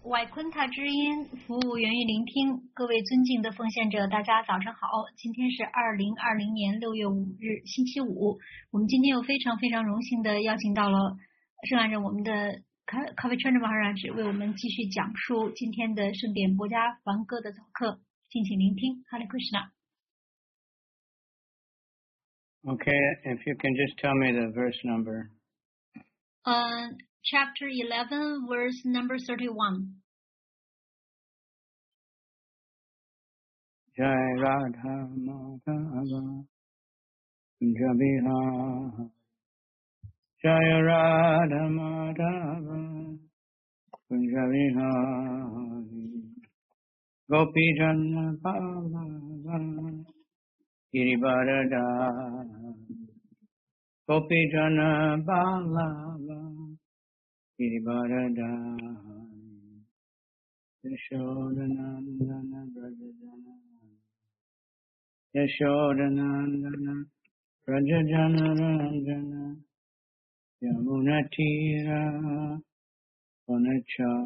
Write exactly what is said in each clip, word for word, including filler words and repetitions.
外昆塔之音服务源于聆听，各位尊敬的奉献者，大家早上好。今天是二零二零年六月五日，星期五。我们今天又非常非常荣幸的邀请到了圣安人我们的卡卡维川的马哈拉吉为我们继续讲述今天的圣典博家梵歌的早课，敬请聆听。Hare Krishna。Okay, if you can just tell me the verse number. Uh, chapter eleven, verse number thirty-one. Jai Radha Madhava Jabiha Jai Radha Madhava Jabiha Gopi Janna Bhava Girivarada Gopi Janna Bhava Girivarada Yashodanandana Brajajana Yashodanandana Brajajana Ranjana Yamunatira Punacha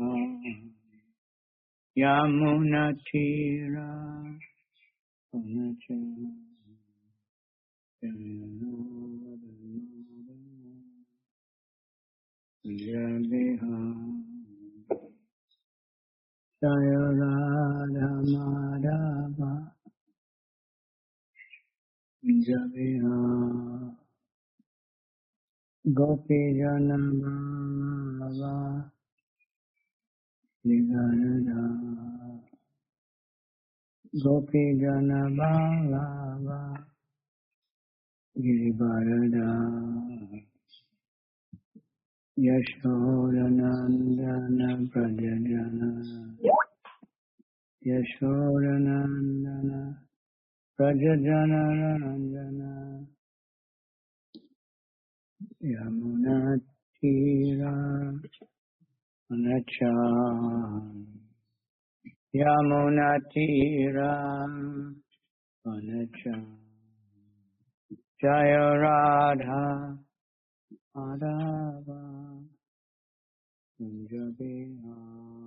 Yamunatira Punacha Jabiha Jaya Radha Madhava Jabiha Gopi Jana Bhava Nigarada Gopi Jana Bhava Girivarada Yashodanandana Prajajana Yashodanandana Prajajana Ranjana Yamunatira Punacha Yamunatira Punacha Jaya Radha Madhava Jabiha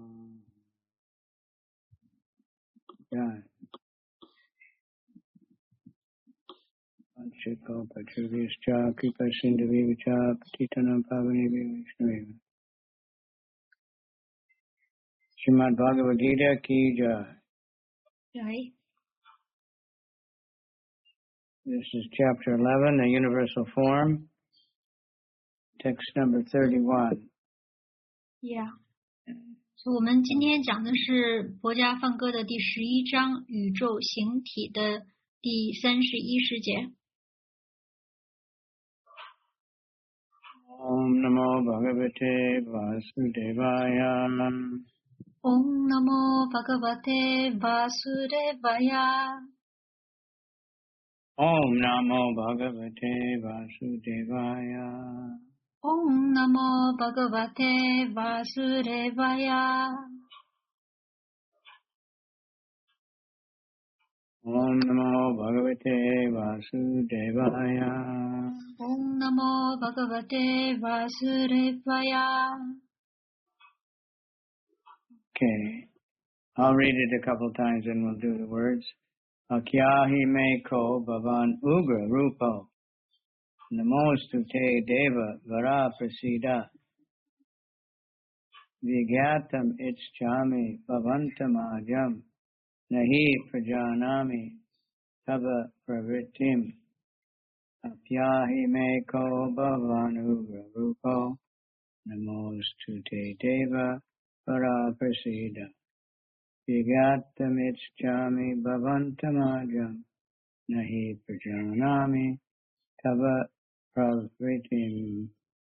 Jai Chiko Pachuvischa Kripa Sindhavivacha Patitanam Pavanivi Vishnuyeva Srimad Bhagavad Gita Ki Jai. Jai. This is chapter eleven, the universal form, text number thirty-one. Yeah. 所以我们今天讲的是博家梵歌的第十一章宇宙形体的第三十一师节。 Om Namo Bhagavate Vasudevaya. Om Namo Bhagavate Vasudevaya. Om Namo Bhagavate Vasudevaya. Om Namo Bhagavate Vasudevaya. Om Namo Bhagavate Vasudevaya. Om Namo Bhagavate Vasudevaya. Okay, I'll read it a couple times and we'll do the words. Akyahi me ko bhavan ugra rupo. Namostu te deva vara prasida. Vigyatam ichchami bhavantam ajam. Nahi prajanami tava pravritim. Apyahi me ko bhavan ugra rupo. Namostu te deva vara prasida. Vigyatam ichchami bhavantam ajam. Nahi prajanami tava pravritim.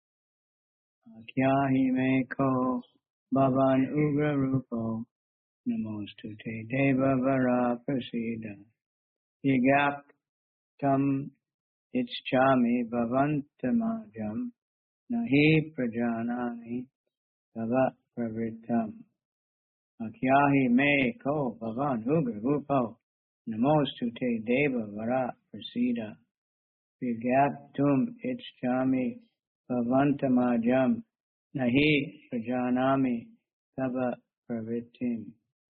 Akyahi me ko bhavan ugra rupo. Namostu te deva vara prasida. Yigaptam ichchami bhavantamajam. Nahi prajanami tava pravritam. Akyahi me ko bhavan ugra rupo. Namostu te deva vara prasida. Vigyaptum ichchami bhavantamajam nahi prajanami tava pravritim.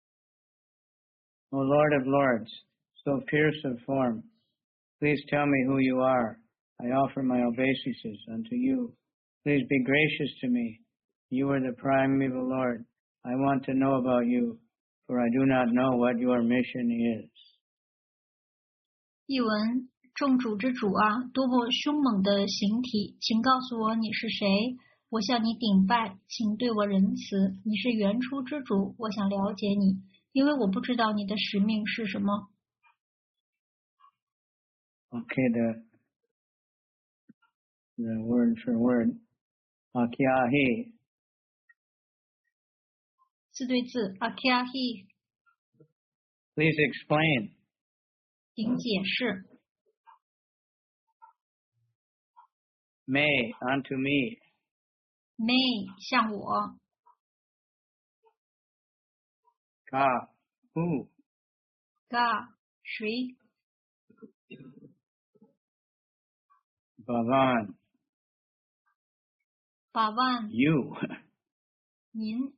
O Lord of Lords, so fierce of form, please tell me who you are. I offer my obeisances unto you. Please be gracious to me. You are the primeval Lord. I want to know about you, for I do not know what your mission is. 译文：众主之主啊，多么凶猛的形体，请告诉我你是谁？我向你顶拜，请对我仁慈。你是原初之主，我想了解你，因为我不知道你的使命是什么。 Okay, the the word for word, akyahi. 字对字 ，akyahi， Please explain. 请解释。 May unto me. May 向我 Ka who. ，ga 谁 Bhavan ，bavan you. 您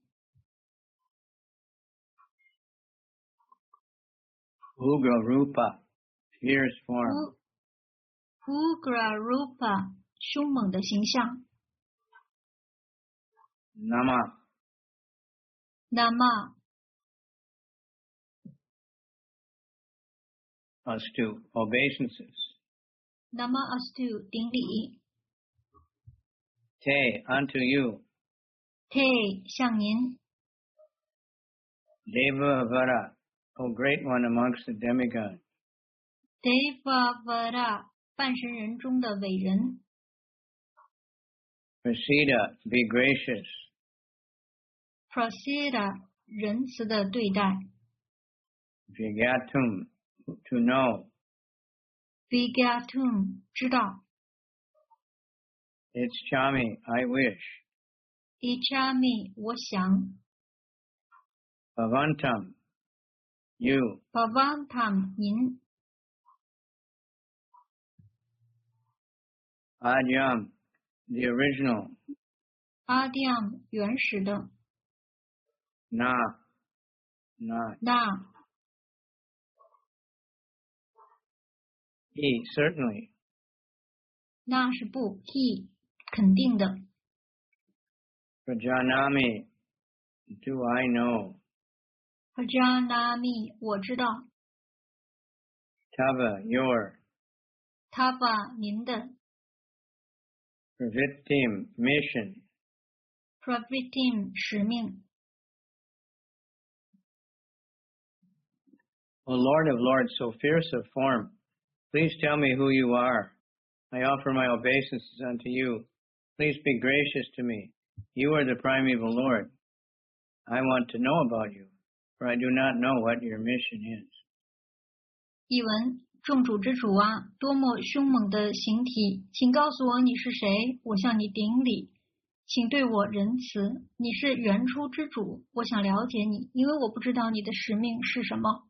Ugra Rupa, fierce form. U ugra rupa 凶猛的形象。 Nama nama astu, obeisances. nama astu 顶礼。 Te unto you. te 向您。 Deva Vara, O great one amongst the demigods. devavara 半神人中的伟人。 Prasida, be gracious. prasida 仁慈的对待。 Vigatum, to know. vigatum 知道。 Ichchami, I wish. ichami 我想。 Bhavantam, you. bhavantam 您。 Adyam, the original. adyam 原始的。 Na, not. na He, certainly. 那是不 he 肯定的。 Prajanami, do I know. prajanami 我知道。 Tava, your. tava 您的。 Pravritim, mission. pravritim 使命。 O Lord of Lords, so fierce of form, please tell me who you are. I offer my obeisances unto you. Please be gracious to me. You are the primeval Lord. I want to know about you, for I do not know what your mission is. 译文：众主之主啊，多么凶猛的形体，请告诉我你是谁，我向你顶礼，请对我仁慈。你是原初之主，我想了解你，因为我不知道你的使命是什么。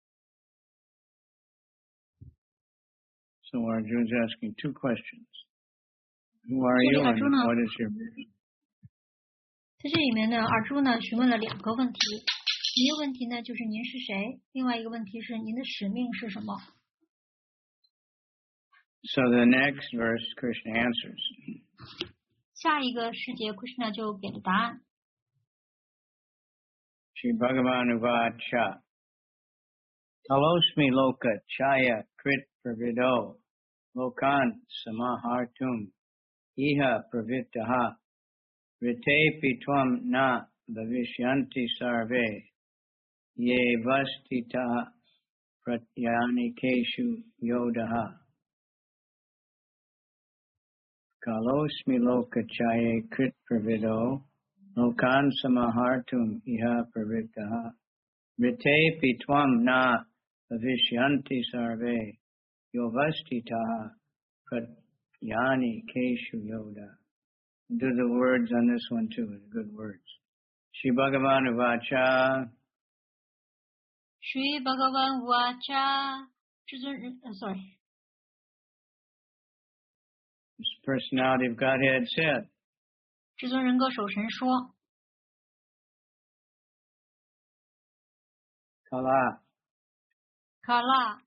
So Arjuna is asking two questions. Who are 这里 you 尔 and 朱呢， what is your mission? 在这里面呢，尔朱呢询问了两个问题，一个问题呢就是您是谁，另外一个问题是您的使命是什么。 So the next verse, Krishna answers. 下一个世界 Krishna 就给了答案。 Shri Bhagavan Uvacha. Kalosmi loka chaya krit pravido lokan samahartum iha pravitaha rite pitvam na bhavishyanti sarve ye vastita pratyanikeshu yodaha. Kalosmi loka chaya krit pravido lokan samahartum iha pravitaha rite pitvam na Bhavishyanti sarve yovastitaha pratyani keshu yoda. Do the words on this one too, the good words. Shri Bhagavan Uvacha. Shri Bhagavan Uvacha. 至尊人，呃 ，sorry， This personality of Godhead said. 至尊人格守神说。 Kala, Kala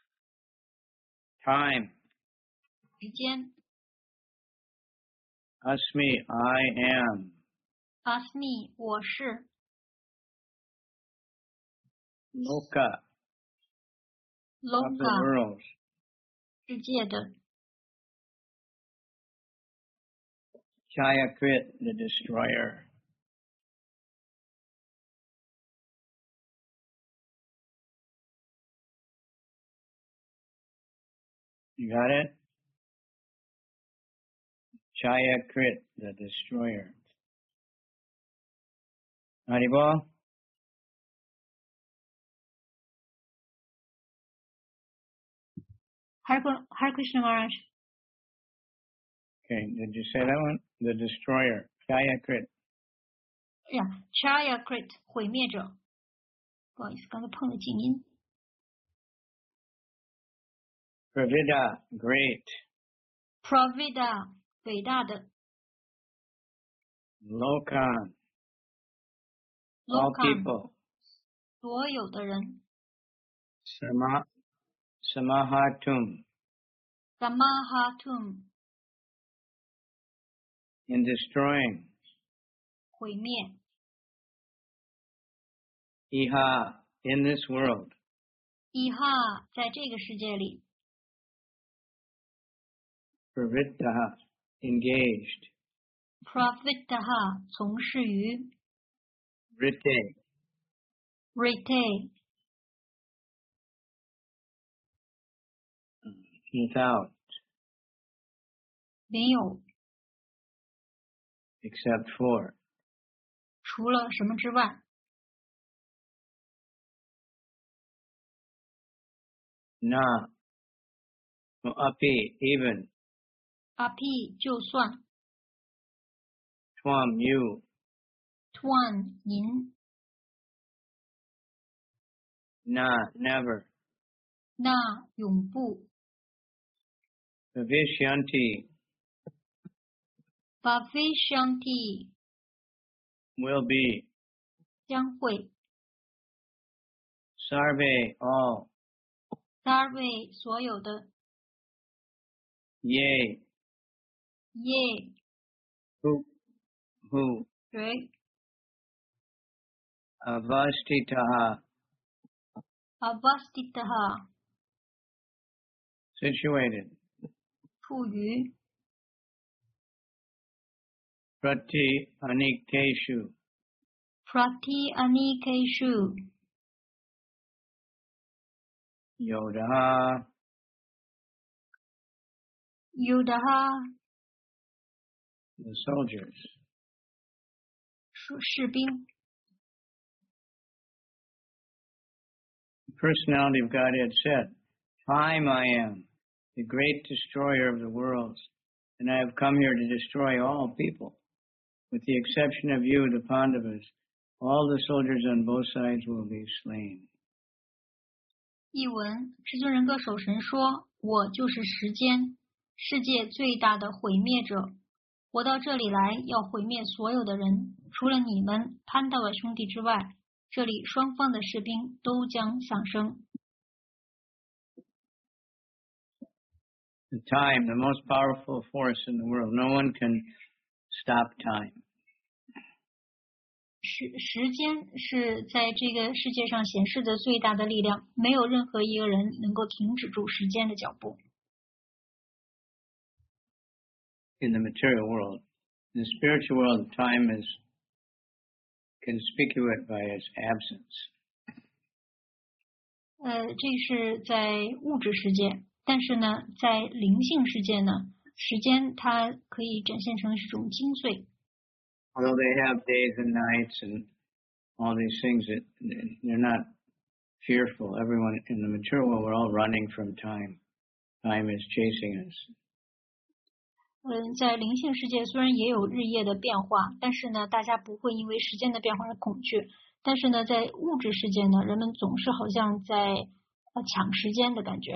time. 时间 Asmi, I am. Asmi 我是 Loka, of the Loka world. 世界的 Chayakrit, the destroyer. You got it? Chayakrit, the destroyer. Haribol? Hare Hare Krishna Maharaj Okay, did you say that one? The destroyer. Chayakrit. 哎呀 Chayakrit 毁灭者不好意思刚才碰了静音 Pravida, great. Pravida 伟大的 Lokan, all Lokan people. 所有的人 Sama, Samahatum, Samahatum in destroying. 毁灭 Iha, in this world. Iha 在这个世界里 Pravritta, engaged. Pravitaha 从事于 Rite, Rite without, 没有 except for. 除了什么之外 Na, api, even. Api 就算 Twam, you. Tuan 您 Na, never. 那永不 Vishyanti, Bhavishanti will be. 将会 Sarve, all. Sarve 所有的 Yea, Ye who, who. 谁 Avastitaha, Avastitaha situated. 处于 Prati, anikeshu. Prati Anikeshu Yodaha, Yudaha the soldiers. 士士兵 The personality of Godhead said, Time I am, the great destroyer of the worlds, and I have come here to destroy all people. With the exception of you, the Pandavas, all the soldiers on both sides will be slain. 译文至尊人格守神说：“我就是时间，世界最大的毁灭者。我到这里来要毁灭所有的人，除了你们潘达瓦兄弟之外，这里双方的士兵都将丧生。” The time, the most powerful force in the world. No one can stop time. 时时间是在这个世界上显示的最大的力量，没有任何一个人能够停止住时间的脚步。 In the material world, in the spiritual world, time is conspicuous by its absence. 呃，这是在物质世界，但是呢，在灵性世界呢，时间它可以展现成是一种精髓。 Although they have days and nights and all these things, that they're not fearful. Everyone in the material world, we're all running from time. Time is chasing us. 嗯，在灵性世界虽然也有日夜的变化，但是呢，大家不会因为时间的变化而恐惧。但是呢，在物质世界呢，人们总是好像在呃抢时间的感觉。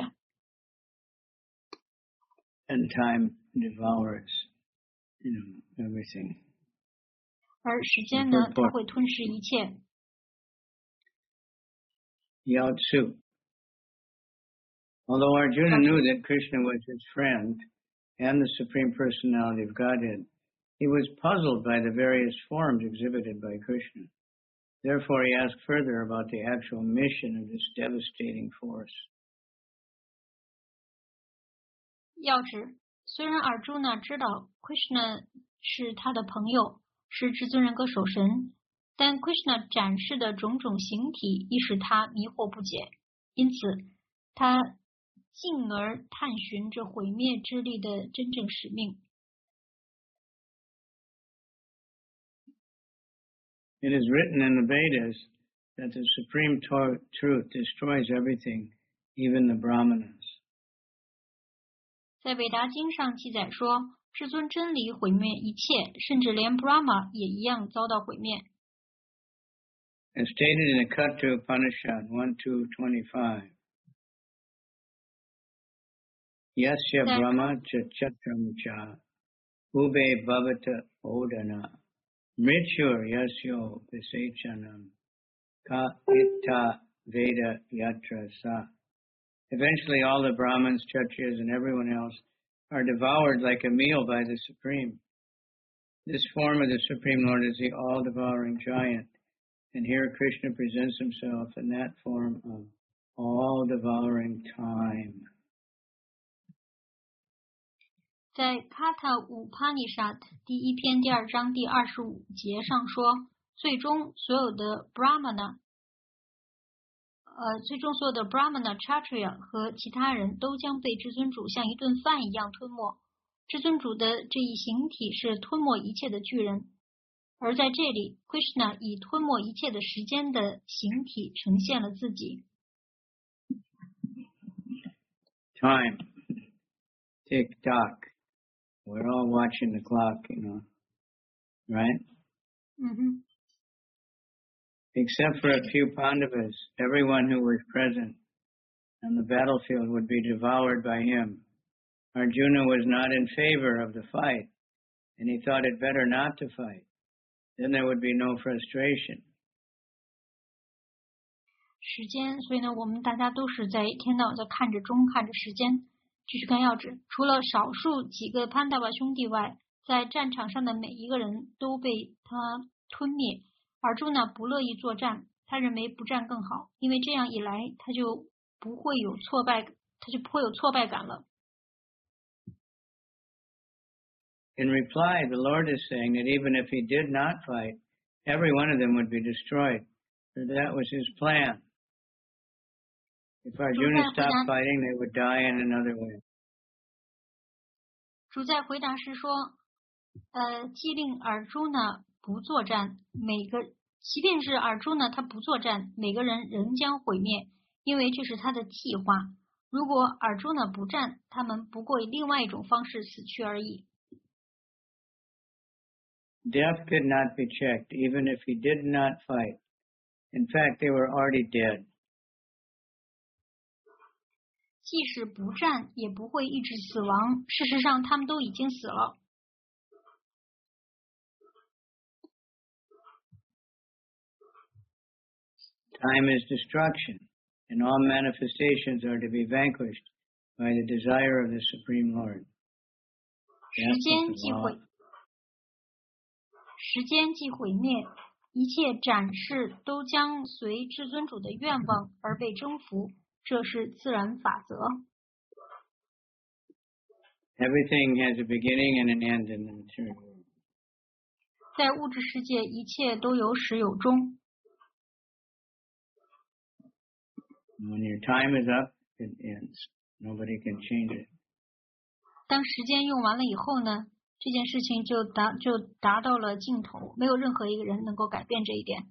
And time devours, you know, everything. 而时间呢，它会吞噬一切。 Yao Tzu. Although Arjuna knew that Krishna was his friend and the Supreme Personality of Godhead, he was puzzled by the various forms exhibited by Krishna. Therefore, he asked further about the actual mission of this devastating force. 要指，虽然尔朱呢知道 Krishna 是他的朋友，是至尊人格守神，但 Krishna 展示的种种形体亦使他迷惑不解，因此他进而探寻这毁灭之力的真正使命。 It is written in the Vedas that the supreme truth destroys everything, even the Brahmanas. 在韦达经上记载说，至尊真理毁灭一切，甚至连 Brahma 也一样遭到毁灭。 As stated in the Katha Upanishad one two twenty-five, Yasya Brahma cha chatram cha ube bhavata odana mrityur yasyo visechanam ka itta veda yatra sa. Eventually all the Brahmins, Kshatriyas, and everyone else are devoured like a meal by the Supreme. This form of the Supreme Lord is the all-devouring giant, and here Krishna presents himself in that form of all-devouring time. 在卡塔乌帕尼沙第一篇第二章第二十五节上说，最终所有的 Brahmana， 呃，最终所有的 Brahmana、Kshatriya 和其他人都将被至尊主像一顿饭一样吞没。至尊主的这一形体是吞没一切的巨人，而在这里 ，Krishna 以吞没一切的时间的形体呈现了自己。 Time, tick tock. We're all watching the clock, you know, right? Mm-hmm. Except for a few Pandavas, everyone who was present on the battlefield would be devoured by him. Arjuna was not in favor of the fight, and he thought it better not to fight. Then there would be no frustration. 时间，所以呢，我们大家都是在一天到晚在看着钟，看着时间。继续看要旨，除了少数几个潘达瓦兄弟外，在战场上的每一个人都被他吞灭。而朱呢不乐意作战，他认为不战更好，因为这样一来，他就不会有挫败，他就不会有挫败感了。 In reply, the Lord is saying that even if he did not fight, every one of them would be destroyed, for that was his plan. If Arjuna stopped fighting, they would die in another way. 主在回答时说，呃，既令尔朱呢不作战，每个即便是尔朱呢他不作战，每个人仍将毁灭，因为这是他的计划。如果尔朱呢不战，他们不过以另外一种方式死去而已。 Death could not be checked, even if he did not fight. In fact, they were already dead. 即使不战，也不会抑制死亡。事实上，他们都已经死了。 Time is destruction, and all manifestations are to be vanquished by the desire of the Supreme Lord. 时间即毁，时间即毁灭，一切展示都将随至尊主的愿望而被征服。这是自然法则。 Everything has a beginning and an end in the material world. 在物质世界，一切都有始有终。 When your time is up, it ends. Nobody can change it. 当时间用完了以后呢，这件事情就达就达到了尽头，没有任何一个人能够改变这一点。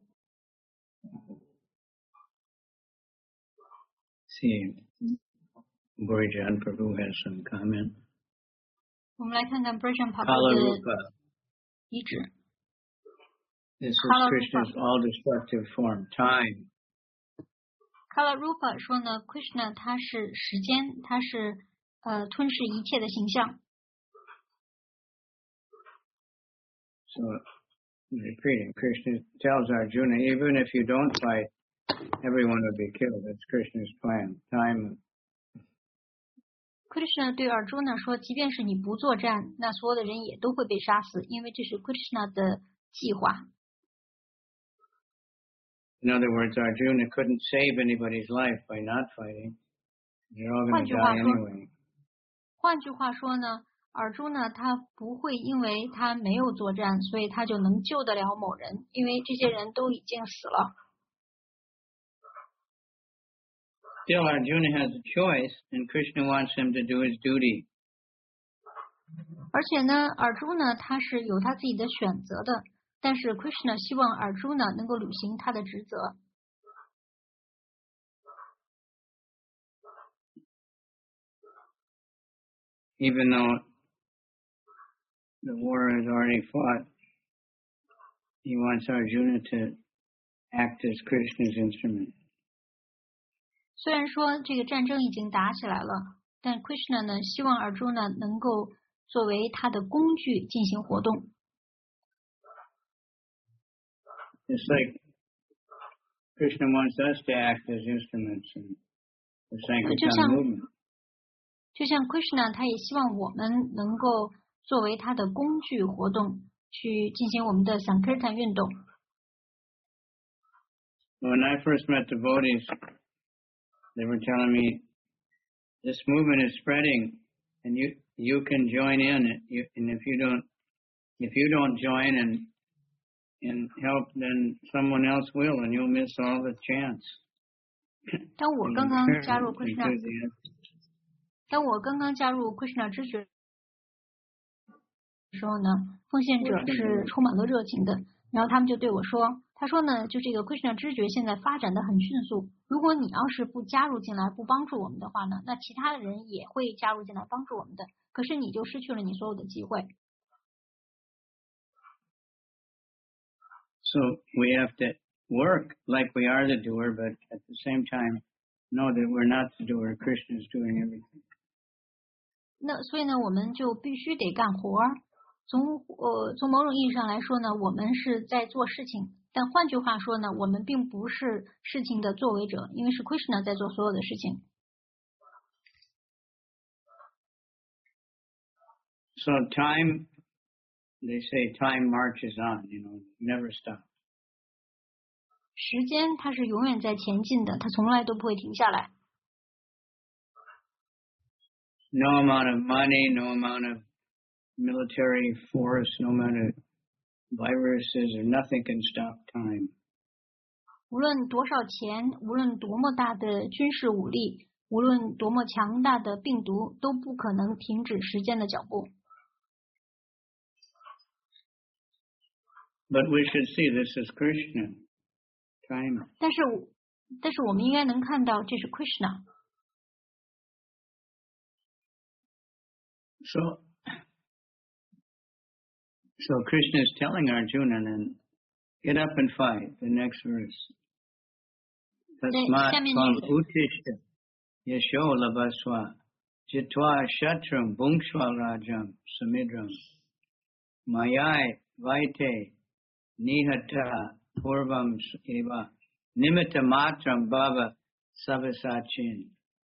See, Burijan Prabhu has some comment. 我们来看看 Burijan Prabhu 的遗旨。 This is Krishna's all-destructive form, time. Kalarupa 说呢 ，Krishna 他是时间，他是呃吞噬一切的形象。 So, repeating, Krishna tells Arjuna, even if you don't fight, everyone would be killed. That's Krishna's plan. Time. Krishna 对尔朱呢说，即便是你不作战，那所有的人也都会被杀死，因为这是 Krishna 的计划。 In other words, Arjuna couldn't save anybody's life by not fighting. They're all going to die anyway. 换句话说呢，尔朱呢他不会因为他没有作战，所以他就能救得了某人，因为这些人都已经死了。 Still, Arjuna has a choice, and Krishna wants him to do his duty. 而且呢，尔朱呢他是有他自己的选择的，但是 Krishna 希望尔朱呢能够履行他的职责。 Even though the war is already fought, he wants Arjuna to act as Krishna's instrument. 虽然说这个战争已经打起来了，但 Krishna 呢希望尔朱呢能够作为他的工具进行活动。 It's like Krishna wants us to act as instruments in the Sankirtan movement. 就像 Krishna 他也希望我们能够作为他的工具活动，去进行我们的 Sankirtan 运动。 When I first met devotees, they were telling me this movement is spreading, and you you can join in it. You, and if you don't if you don't join and and help, then someone else will, and you'll miss all the chance. 当我刚刚加入 Krishna， 当我刚刚加入 Krishna 知觉的时候呢，奉献者是充满了热情的，然后他们就对我说。他说呢，就这个 Krishna 知觉现在发展的很迅速。如果你要是不加入进来，不帮助我们的话呢，那其他的人也会加入进来帮助我们的。可是你就失去了你所有的机会。 So we have to work like we are the doer, but at the same time, know that we're not the doer. Krishna is doing everything. 那所以呢，我们就必须得干活儿。从呃从某种意义上来说呢，我们是在做事情。但换句话说呢，我们并不是事情的作为者，因为是 Krishna 在做所有的事情。 So time, they say time marches on, you know, never stop. 时间它是永远在前进的，它从来都不会停下来。 No amount of money, no amount of military force, no amount of viruses or nothing can stop time. 无论多少钱，无论多么大的军事武力，无论多么强大的病毒，都不可能停止时间的脚步。 But we should see this is Krishna. Time. 但是，但是我们应该能看到这是 Krishna。 So. So Krishna is telling Arjuna, then get up and fight. The next verse. Tasmat tvam utishta yasho labaswa jitva shatram bhungshva rajam samidram mayai vaite nihata purvam eva nimitta matram bhava savasachin.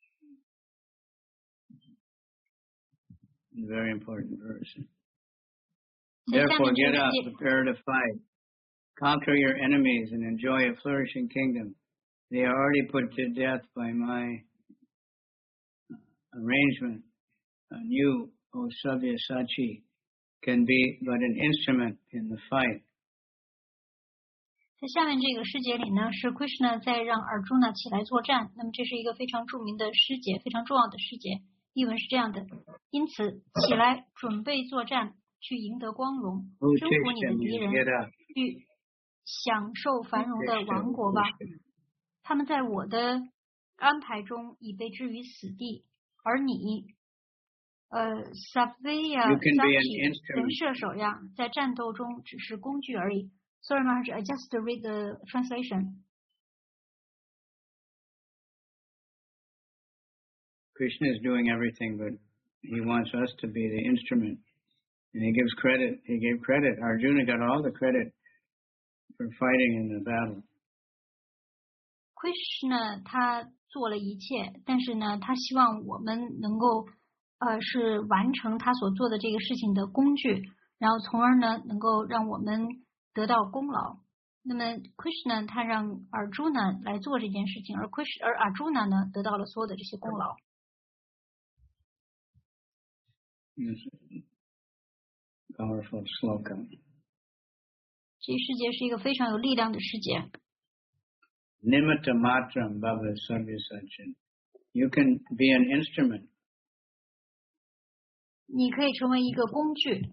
Very important verse. Therefore, get up, prepare to fight. Conquer your enemies and enjoy a flourishing kingdom. They are already put to death by my arrangement. And you, O Sabyasachi, can be but an instrument in the fight. 在下面这个诗节里呢，是 Krishna 在让 Arjuna 起来作战。那么这是一个非常著名的诗节，非常重要的诗节。译文是这样的：因此，起来，准备作战。去赢得光荣，征服你的敌人，去享受繁荣的王国吧。他们在我的安排中已被置于死地，而你，呃 ，Savya Sachi 神射手呀，在战斗中只是工具而已。Sorry, Maharaj, I just read the translation. Krishna is doing everything, but he wants us to be the instrument. And he gives credit, he gave credit. Arjuna got all the credit for fighting in the battle. Krishna 他做了一切，但是呢，他希望我们能够呃是完成他所做的这个事情的工具，然后从而呢能够让我们得到功劳。那么 Krishna 他让 Arjuna 来做这件事情，而 Krishna 而 Arjuna 呢得到了所有的这些功劳。 Yes. Powerful sloka. 这世界是一个非常有力量的世界。 Nimitta matram bhava sarvasachin. You can be an instrument. 你可以成为一个工具。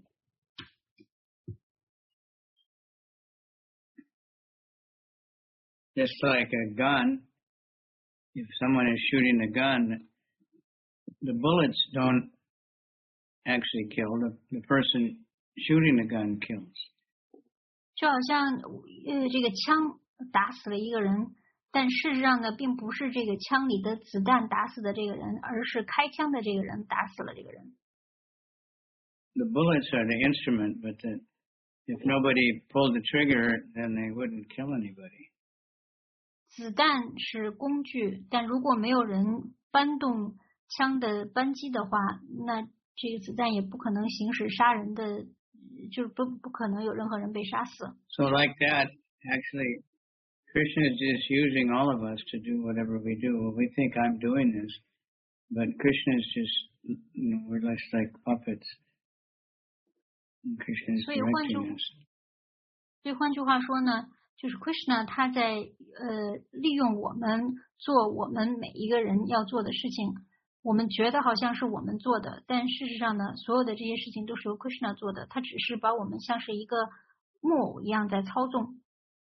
Just like a gun, if someone is shooting a gun, the bullets don't actually kill, the, the person shooting the gun kills. 就好像呃这个枪打死了一个人，但事实上呢，并不是这个枪里的子弹打死的这个人，而是开枪的这个人打死了这个人。 The bullets are the instrument, but the, if nobody pulled the trigger, then they wouldn't kill anybody. 子弹是工具，但如果没有人搬动枪的扳机的话，那这个子弹也不可能行使杀人的，就是不不可能有任何人被杀死。 So like that, actually, Krishna is just using all of us to do whatever we do. Well, we think I'm doing this, but Krishna is just, you know, we're less like puppets. And Krishna is 所以换句 directing us. 所以换句话说呢，就是 Krishna 他在呃利用我们做我们每一个人要做的事情。我们觉得好像是我们做的，但事实上呢，所有的这些事情都是由 Krishna 做的，他只是把我们像是一个木偶一样在操纵。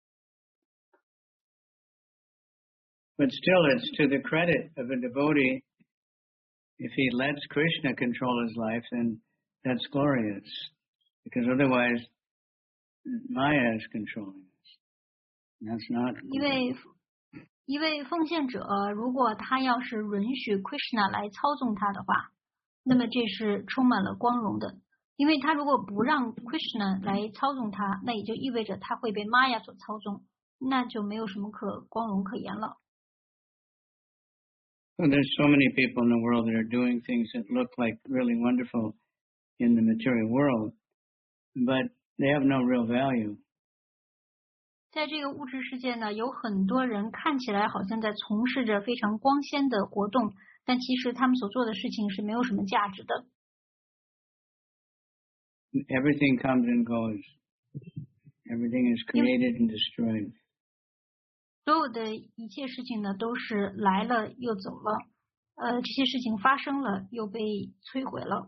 But still, it's to the credit of a devotee. If he lets Krishna control his life, then that's glorious. Because otherwise, Maya is controlling us. That's not. 因为一位奉献者，如果他要是允许 Krishna 来操纵他的话，那么这是充满了光荣的。因为他如果不让 Krishna 来操纵他，那也就意味着他会被 Maya 所操纵，那就没有什么可光荣可言了。 Well, there's so many people in the world that are doing things that look like really wonderful in the material world, but they have no real value. 在这个物质世界呢，有很多人看起来好像在从事着非常光鲜的活动，但其实他们所做的事情是没有什么价值的。 Everything comes and goes. Everything is created and destroyed. 所有的一切事情呢，都是来了又走了，呃，这些事情发生了又被摧毁了。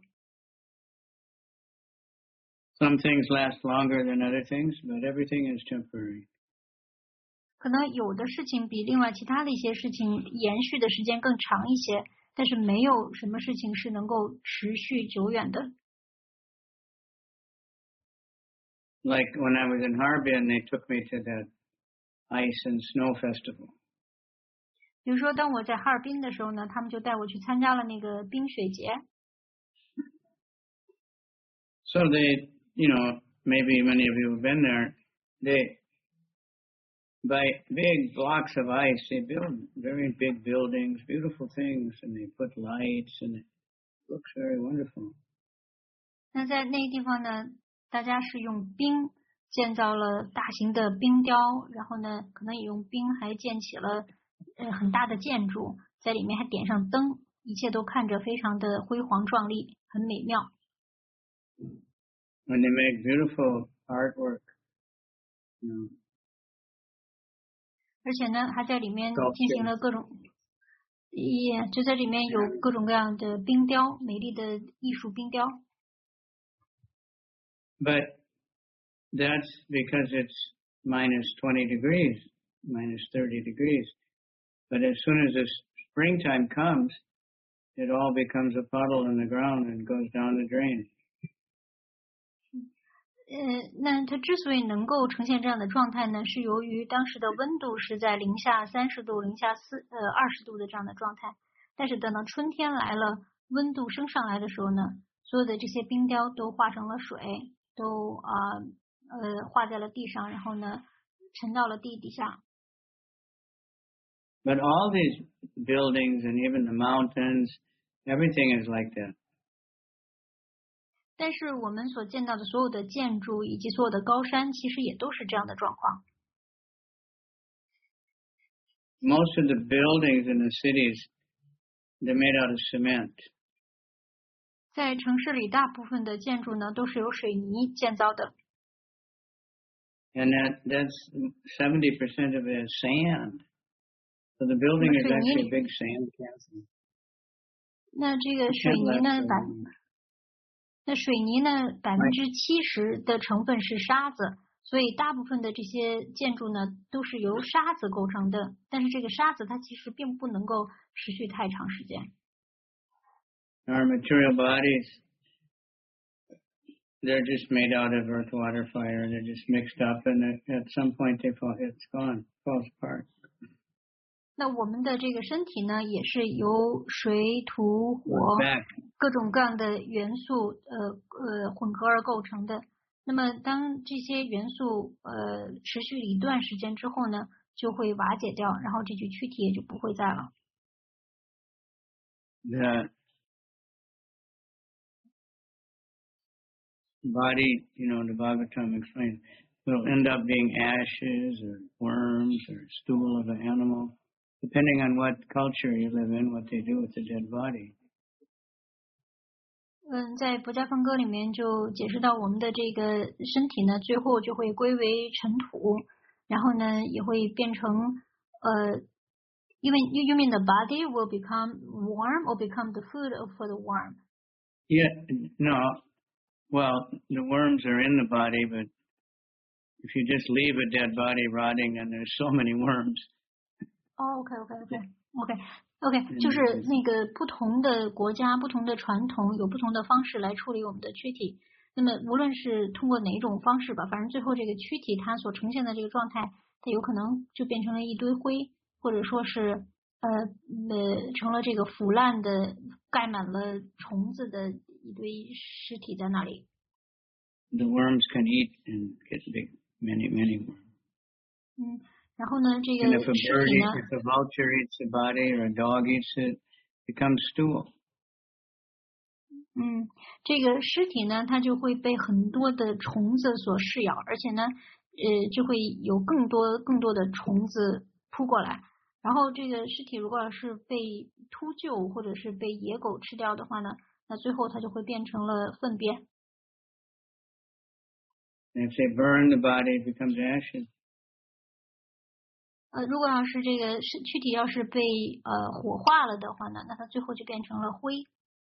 Some things last longer than other things, but everything is temporary. 可能有的事情比另外其他的一些事情延续的时间更长一些，但是没有什么事情是能够持续久远的。 Like when I was in Harbin, they took me to that ice and snow festival. 比如说，当我在哈尔滨的时候呢，他们就带我去参加了那个冰雪节。 So they, you know, maybe many of you have been there. They, by big blocks of ice, they build very big buildings, beautiful things, and they put lights, and it looks very wonderful. 那在那个地方呢，大家是用冰建造了大型的冰雕，然后呢，可能也用冰还建起了呃很大的建筑，在里面还点上灯，一切都看着非常的辉煌壮丽，很美妙。 And they make beautiful artwork. You know. 而且呢，还在里面进行了各种，也就在里面有各种各样的冰雕，美丽的艺术冰雕。 But that's because it's minus twenty degrees, minus thirty degrees. But as soon as the springtime comes, it all becomes a puddle in the ground and goes down the drain. 呃，那它之所以能够呈现这样的状态呢，是由于当时的温度是在零下三十度、零下四呃二十度的这样的状态。但是等到春天来了，温度升上来的时候呢，所有的这些冰雕都化成了水，都啊 呃, 呃化在了地上，然后呢沉到了地底下。 But all these buildings and even the mountains, everything is like that. 但是我们所见到的所有的建筑以及所有的高山，其实也都是这样的状况。 Most of the buildings in the cities, they're made out of cement. 在城市里，大部分的建筑呢都是由水泥建造的。 And that, that's seventy percent of it is sand. So the building is actually a big sand castle. 那这个水泥呢，百那水泥呢，百分之七十的成分是沙子，所以大部分的这些建筑呢都是由沙子构成的。但是这个沙子它其实并不能够持续太长时间。 Our material bodies, they're just made out of earth, water, fire. They're just mixed up, and at some point they fall. It's gone, falls apart. 那我们的这个身体呢，也是由水、土、火各种各样的元素呃呃混合而构成的。那么当这些元素呃持续一段时间之后呢，就会瓦解掉，然后这具躯体也就不会在了。 The body, you know, the Bhagavatam explains, will end up being ashes or worms or stool of an animal. Depending on what culture you live in, what they do with the dead body. 嗯，在《佛家梵歌》里面就解释到，我们的这个身体呢，最后就会归为尘土，然后呢，也会变成呃，因为 you you mean the body will become warm or become the food for the worm? Yeah, no. Well, the worms are in the body, but if you just leave a dead body rotting, and there's so many worms. 哦 ，OK OK OK OK OK， 就是那个不同的国家、不同的传统有不同的方式来处理我们的躯体。那么无论是通过哪种方式吧，反正最后这个躯体它所呈现的这个状态，它有可能就变成了一堆灰，或者说是呃呃成了这个腐烂的、盖满了虫子的一堆尸体在那里。 The worms can eat and get big, many many worms. 嗯。然后呢，这个 And if a 尸 bird 体呢 eats, if a vulture eats the body or a dog eats it, it becomes stool. 嗯，这个尸体呢，它就会被很多的虫子所噬咬，而且呢，呃，就会有更多更多的虫子扑过来。然后这个尸体如果是被秃鹫或者是被野狗吃掉的话呢，那最后它就会变成了粪便。 And if they burn the body, it becomes ashes. 呃，如果要是这个是躯体要是被呃火化了的话呢，那它最后就变成了灰。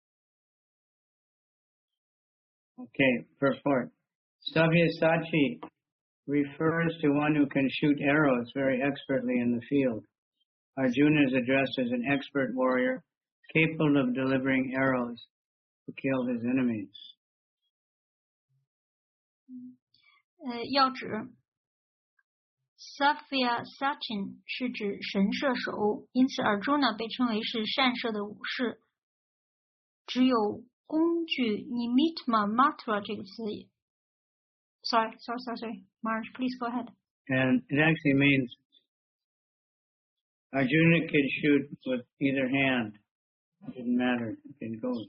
Okay, purport. Savyasachi refers to one who can shoot arrows very expertly in the field. Arjuna is addressed as an expert warrior, capable of delivering arrows to kill his enemies. 呃，要指 Savya Sachin 是指神射手，因此 Arjuna 被称为是善射的武士。只有工具 Nimitma Matra 这个词 ，sorry sorry sorry sorry, Marge, please go ahead. And it actually means Arjuna could shoot with either hand. It didn't matter. It can go.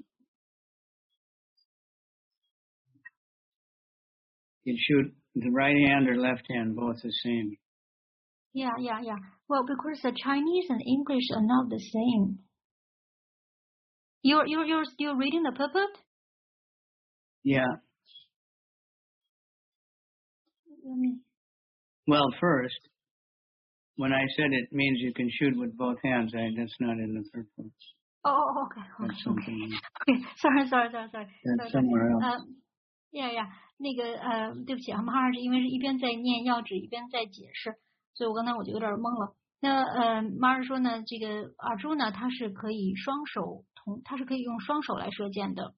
You shoot the right hand or left hand, both the same. Yeah, yeah, yeah. Well, because the Chinese and English are not the same. You're you're you're still reading the purport? Yeah. Mm. Well, first, when I said it means you can shoot with both hands, I, that's not in the purport. Oh, okay. That's Okay. something. Okay. Sorry, sorry, sorry, sorry. That's somewhere else. 呃，yeah, yeah. 那个呃，对不起，我们还是因为是一边在念要旨，一边在解释，所以我刚才我就有点懵了。那呃，马尔说呢，这个阿朱呢，他是可以双手同，他是可以用双手来射箭的。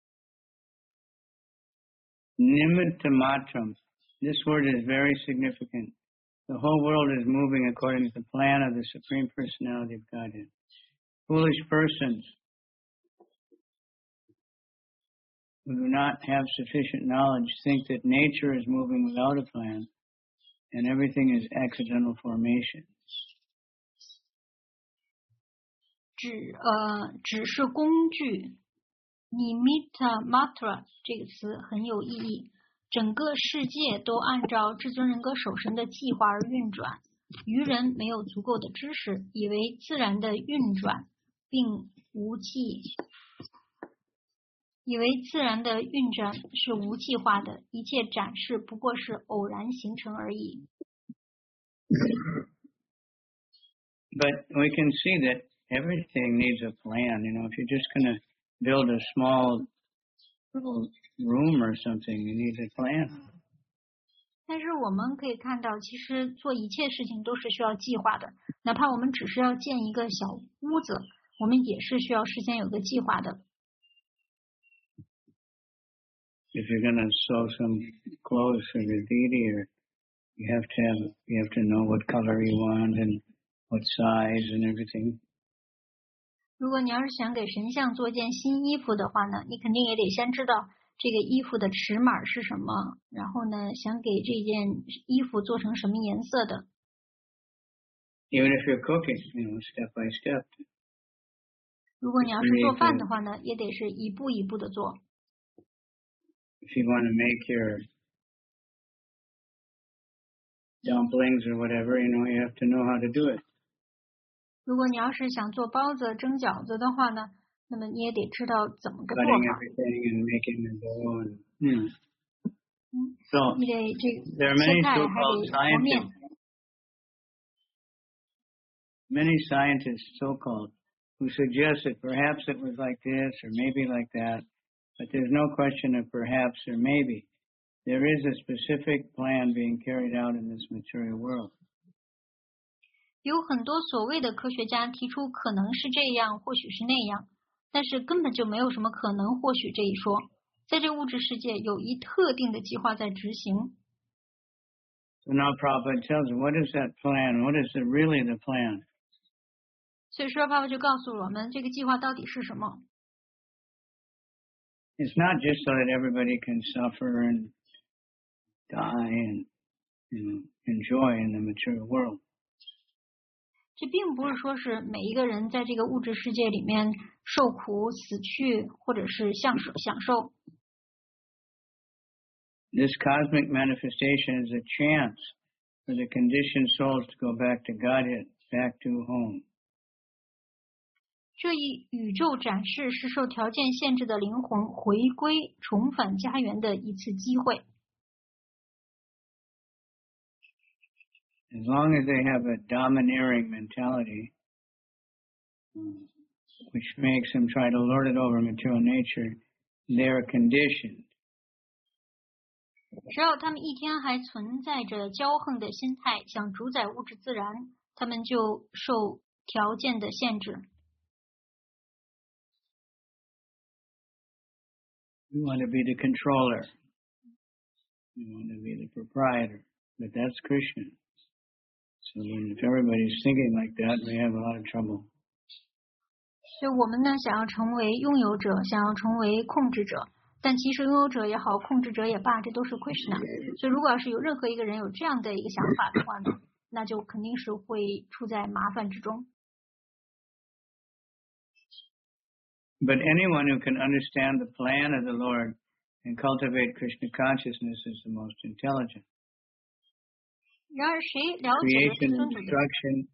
Nimitta matram. This word is very significant. The whole world is moving according to the plan of the Supreme Personality of Godhead. Foolish persons who do not have sufficient knowledge think that nature is moving without a plan and everything is accidental formation. 只呃只是工具 nimitta matra 这个词很有意义。整个世界都按照至尊人格守神的计划而运转，愚人没有足够的知识，以为自然的运转并无计，以为自然的运转是无计划的，一切展示不过是偶然形成而已。 But we can see that everything needs a plan. You know, if you're just going to build a small little room or something, you need a plan. 但是我们可以看到，其实做一切事情都是需要计划的，哪怕我们只是要建一个小屋子，我们也是需要事先有个计划的。 If you're going to sew some clothes for the deity, or you have to have, you have to know what color you want and what size and everything. 如果你要是想给神像做件新衣服的话呢，你肯定也得先知道这个衣服的尺码是什么，然后呢，想给这件衣服做成什么颜色的。 Even if you're cooking, you know, step by step. 如果你要是做饭的话呢，也得是一步一步的做。 If you want to make your dumplings or whatever, you know, you have to know how to do it. 如果你要是想做包子、蒸饺子的话呢，那么你也得知道怎么个做 Cutting 法。 everything and making the dough and, hmm. 嗯， So 你得这个 there are 切 many 菜，还 so-called 得和面。 scientists, many scientists, so-called, who suggest that perhaps it was like this or maybe like that, but there's no question of perhaps or maybe. There is a specific plan being carried out in this material world. 有很多所谓的科学家提出可能是这样，或许是那样，但是根本就没有什么可能或许这一说。在这物质世界有一特定的计划在执行。 So now Prabhupada tells us, what is that plan? What is the, really the plan? 所以说，爸爸就告诉我们，这个计划到底是什么？ It's not just so that everybody can suffer and die and, you know, enjoy in the material world. 这并不是说是每一个人在这个物质世界里面受苦、死去，或者是享受享受。 This cosmic manifestation is a chance for the conditioned souls to go back to Godhead, back to home. 这一宇宙展示是受条件限制的灵魂回归、重返家园的一次机会。 As long as they have a domineering mentality, which makes them try to lord it over material nature, they're conditioned. 只要他们一天还存在着骄横的心态，想主宰物质自然，他们就受条件的限制。 You want to be the controller. You want to be the proprietor. But that's Krishna. So if everybody's thinking like that, we have a lot of trouble. 所以我们呢，想要成为拥有者，想要成为控制者，但其实拥有者也好，控制者也罢，这都是 Krishna。所以如果要是有任何一个人有这样的一个想法的话呢，那就肯定是会处在麻烦之中。 But anyone who can understand the plan of the Lord and cultivate Krishna consciousness is the most intelligent. 然而，谁了解了 Creation 至尊 and 主的 destruction.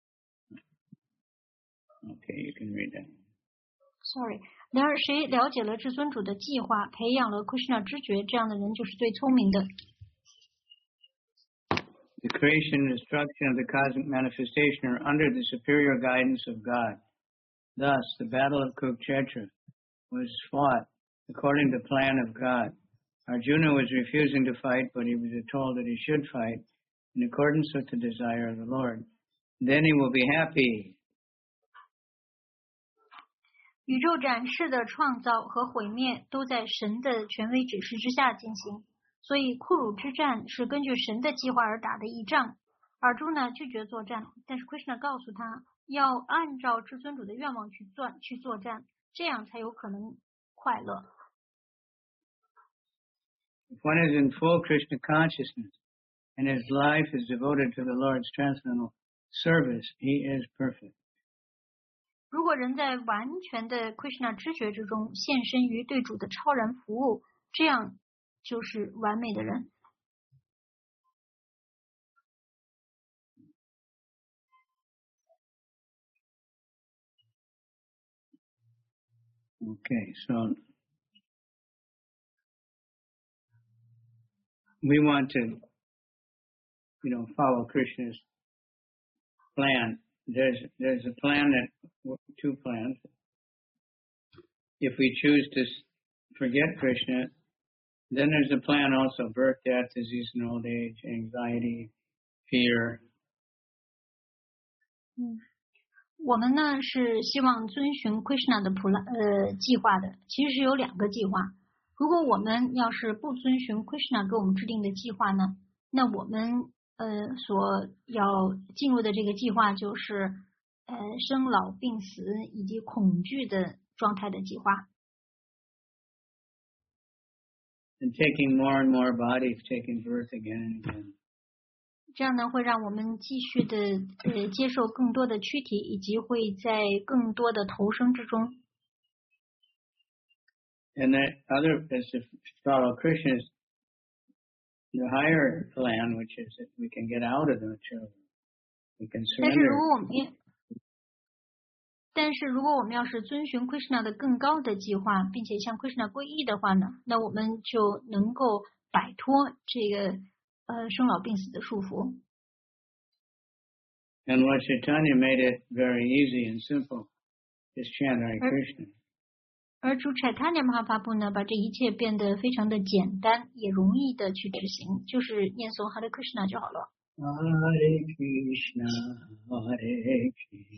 Okay, you can read that. Sorry， 然而谁了解了至尊主的计划，培养了 Krishna 知觉，这样的人就是最聪明的。 The creation and destruction of the cosmic manifestation are under the superior guidance of God. Thus, the battle of Kurukshetra was fought according to the plan of God. Arjuna was refusing to fight, but he was told that he should fight in accordance with the desire of the Lord. Then he will be happy. 宇宙展示的创造和毁灭都在神的权威指示之下进行，所以库鲁之战是根据神的计划而打的一仗。尔朱呢拒绝作战，但是 Krishna 告诉他要按照至尊主的愿望去做去作战，这样才有可能快乐。 If one is in full Krishna consciousness and his life is devoted to the Lord's transcendental service, he is perfect. 如果人在完全的 Krishna 知觉之中献身于对主的超然服务，这样就是完美的人。 Okay, so we want to, you know, follow Krishna's plan. There's there's a plan that two plans. If we choose to forget Krishna, then there's a plan also: birth, death, disease, and old age, anxiety, fear. 嗯，我们呢是希望遵循 Krishna 的普拉呃计划的，其实是有两个计划。如果我们要是不遵循 Krishna 给我们制定的计划呢，那我们呃所要进入的这个计划就是呃生老病死以及恐惧的状态的计划。 And taking more and more bodies, taking birth again and again. 这样呢，会让我们继续的呃接受更多的躯体，以及会在更多的投生之中。 And that other is to follow Krishna's the higher plan, which is that we can get out of the material. We can 但是 surrender. 如果我们也但是如果我们要是遵循 Krishna 的更高的计划，并且向 Krishna 归依的话呢，那我们就能够摆脱这个呃生老病死的束缚。 And Lord Chaitanya made it very easy and simple. Just chant Hare Krishna. 而主 Chaitanya Mahaprabhu 呢，把这一切变得非常的简单，也容易的去执行，就是念诵 Hare Krishna 就好了。 Hare Krishna, Hare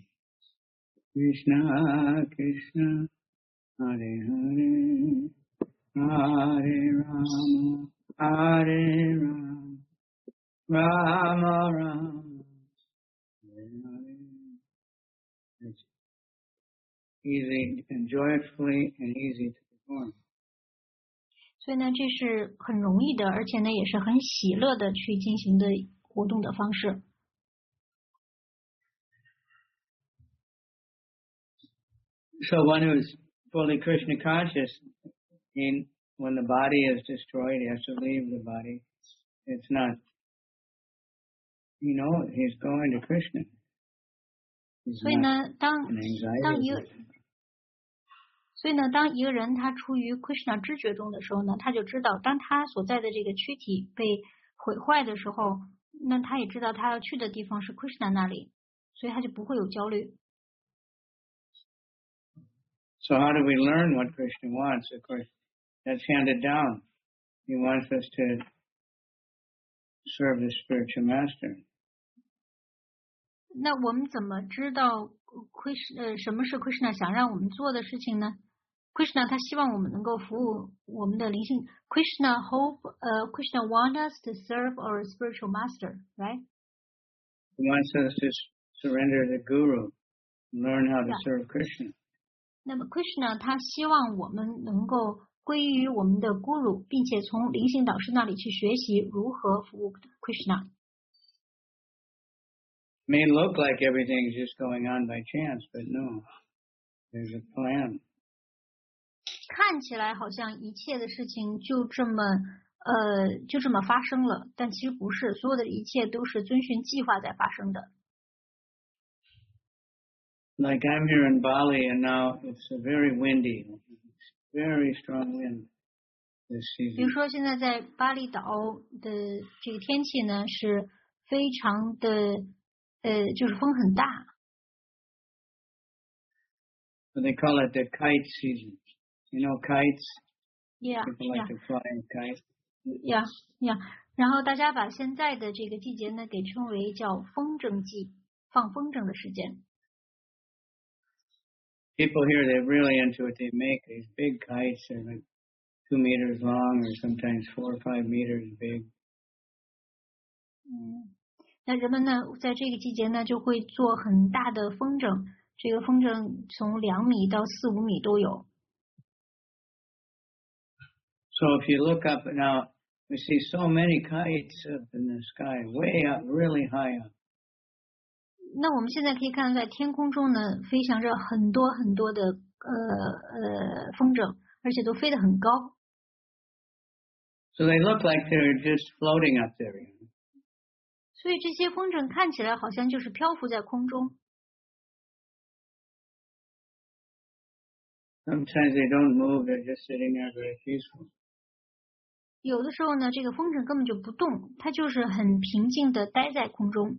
Krishna, Krishna, Hare Hare, Hare Rama, Hare Rama, Rama Rama, Hare Hare. It's easy and joyfully and easy to perform. 所以呢，这是很容易的，而且呢，也是很喜乐的去进行的活动的方式。 So one who's fully Krishna conscious, in when the body is destroyed, he has to leave the body. It's not, you know, he's going to Krishna. He's 所以 not 呢，当 an 当 anxiety. 一个所以呢，当一个人他处于 Krishna 知觉中的时候呢，他就知道，当他所在的这个躯体被毁坏的时候，那他也知道他要去的地方是 Krishna 那里，所以他就不会有焦虑。 So how do we learn what Krishna wants? Of course, that's handed down. He wants us to serve the spiritual master. 那我们怎么知道 Krishna 呃什么是 Krishna 想让我们做的事情呢 ？Krishna 他希望我们能够服务我们的灵性。Krishna hope 呃、uh, Krishna want us to serve our spiritual master, right? He wants us to surrender to Guru, learn how to Yeah. serve Krishna. 那么 Krishna 他希望我们能够归于我们的 Guru， 并且从灵性导师那里去学习如何服务 Krishna。 May look like everything's just going on by chance, but no, there's a plan. 看起来好像一切的事情就这么呃就这么发生了，但其实不是，所有的一切都是遵循计划在发生的。 Like I'm here in Bali, and now it's a very windy, very strong wind this 比如 season. 说现在在巴厘岛的这个天气呢是非常的呃就是风很大。 So they call it the kite season. You know kites? Yeah, People like yeah, to fly a kite. yeah, yeah. 然后大家把现在的这个季节呢给称为叫风筝季，放风筝的时间。 People here, they're really into it. They make these big kites. They're like two meters long or sometimes four or five meters big. 嗯，那人们呢在这个季节呢就会做很大的风筝，这个风筝从两米到四五米都有。 So if you look up now, we see so many kites up in the sky, way up, really high up. 那我们现在可以看到，在天空中呢，飞翔着很多很多的呃呃风筝，而且都飞得很高。 So they look like they're just floating up there. 所以这些风筝看起来好像就是漂浮在空中。 Sometimes they don't move; they're just sitting there very peaceful. 有的时候呢，这个风筝根本就不动，它就是很平静的待在空中。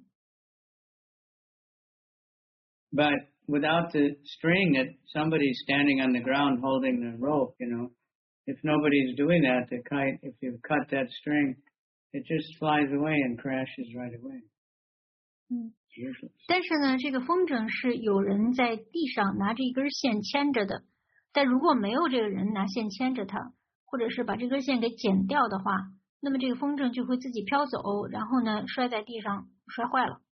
But without the string, that somebody's standing on the ground holding the rope, you know, if nobody's doing that, the kite, if you cut that string, it just flies away and crashes right away. 嗯，但是呢，这个风筝是有人在地上拿着一根线牵着的，但如果没有这个人拿线牵着它，或者是把这根线给剪掉的话，那么这个风筝就会自己飘走，然后呢摔在地上，摔坏了。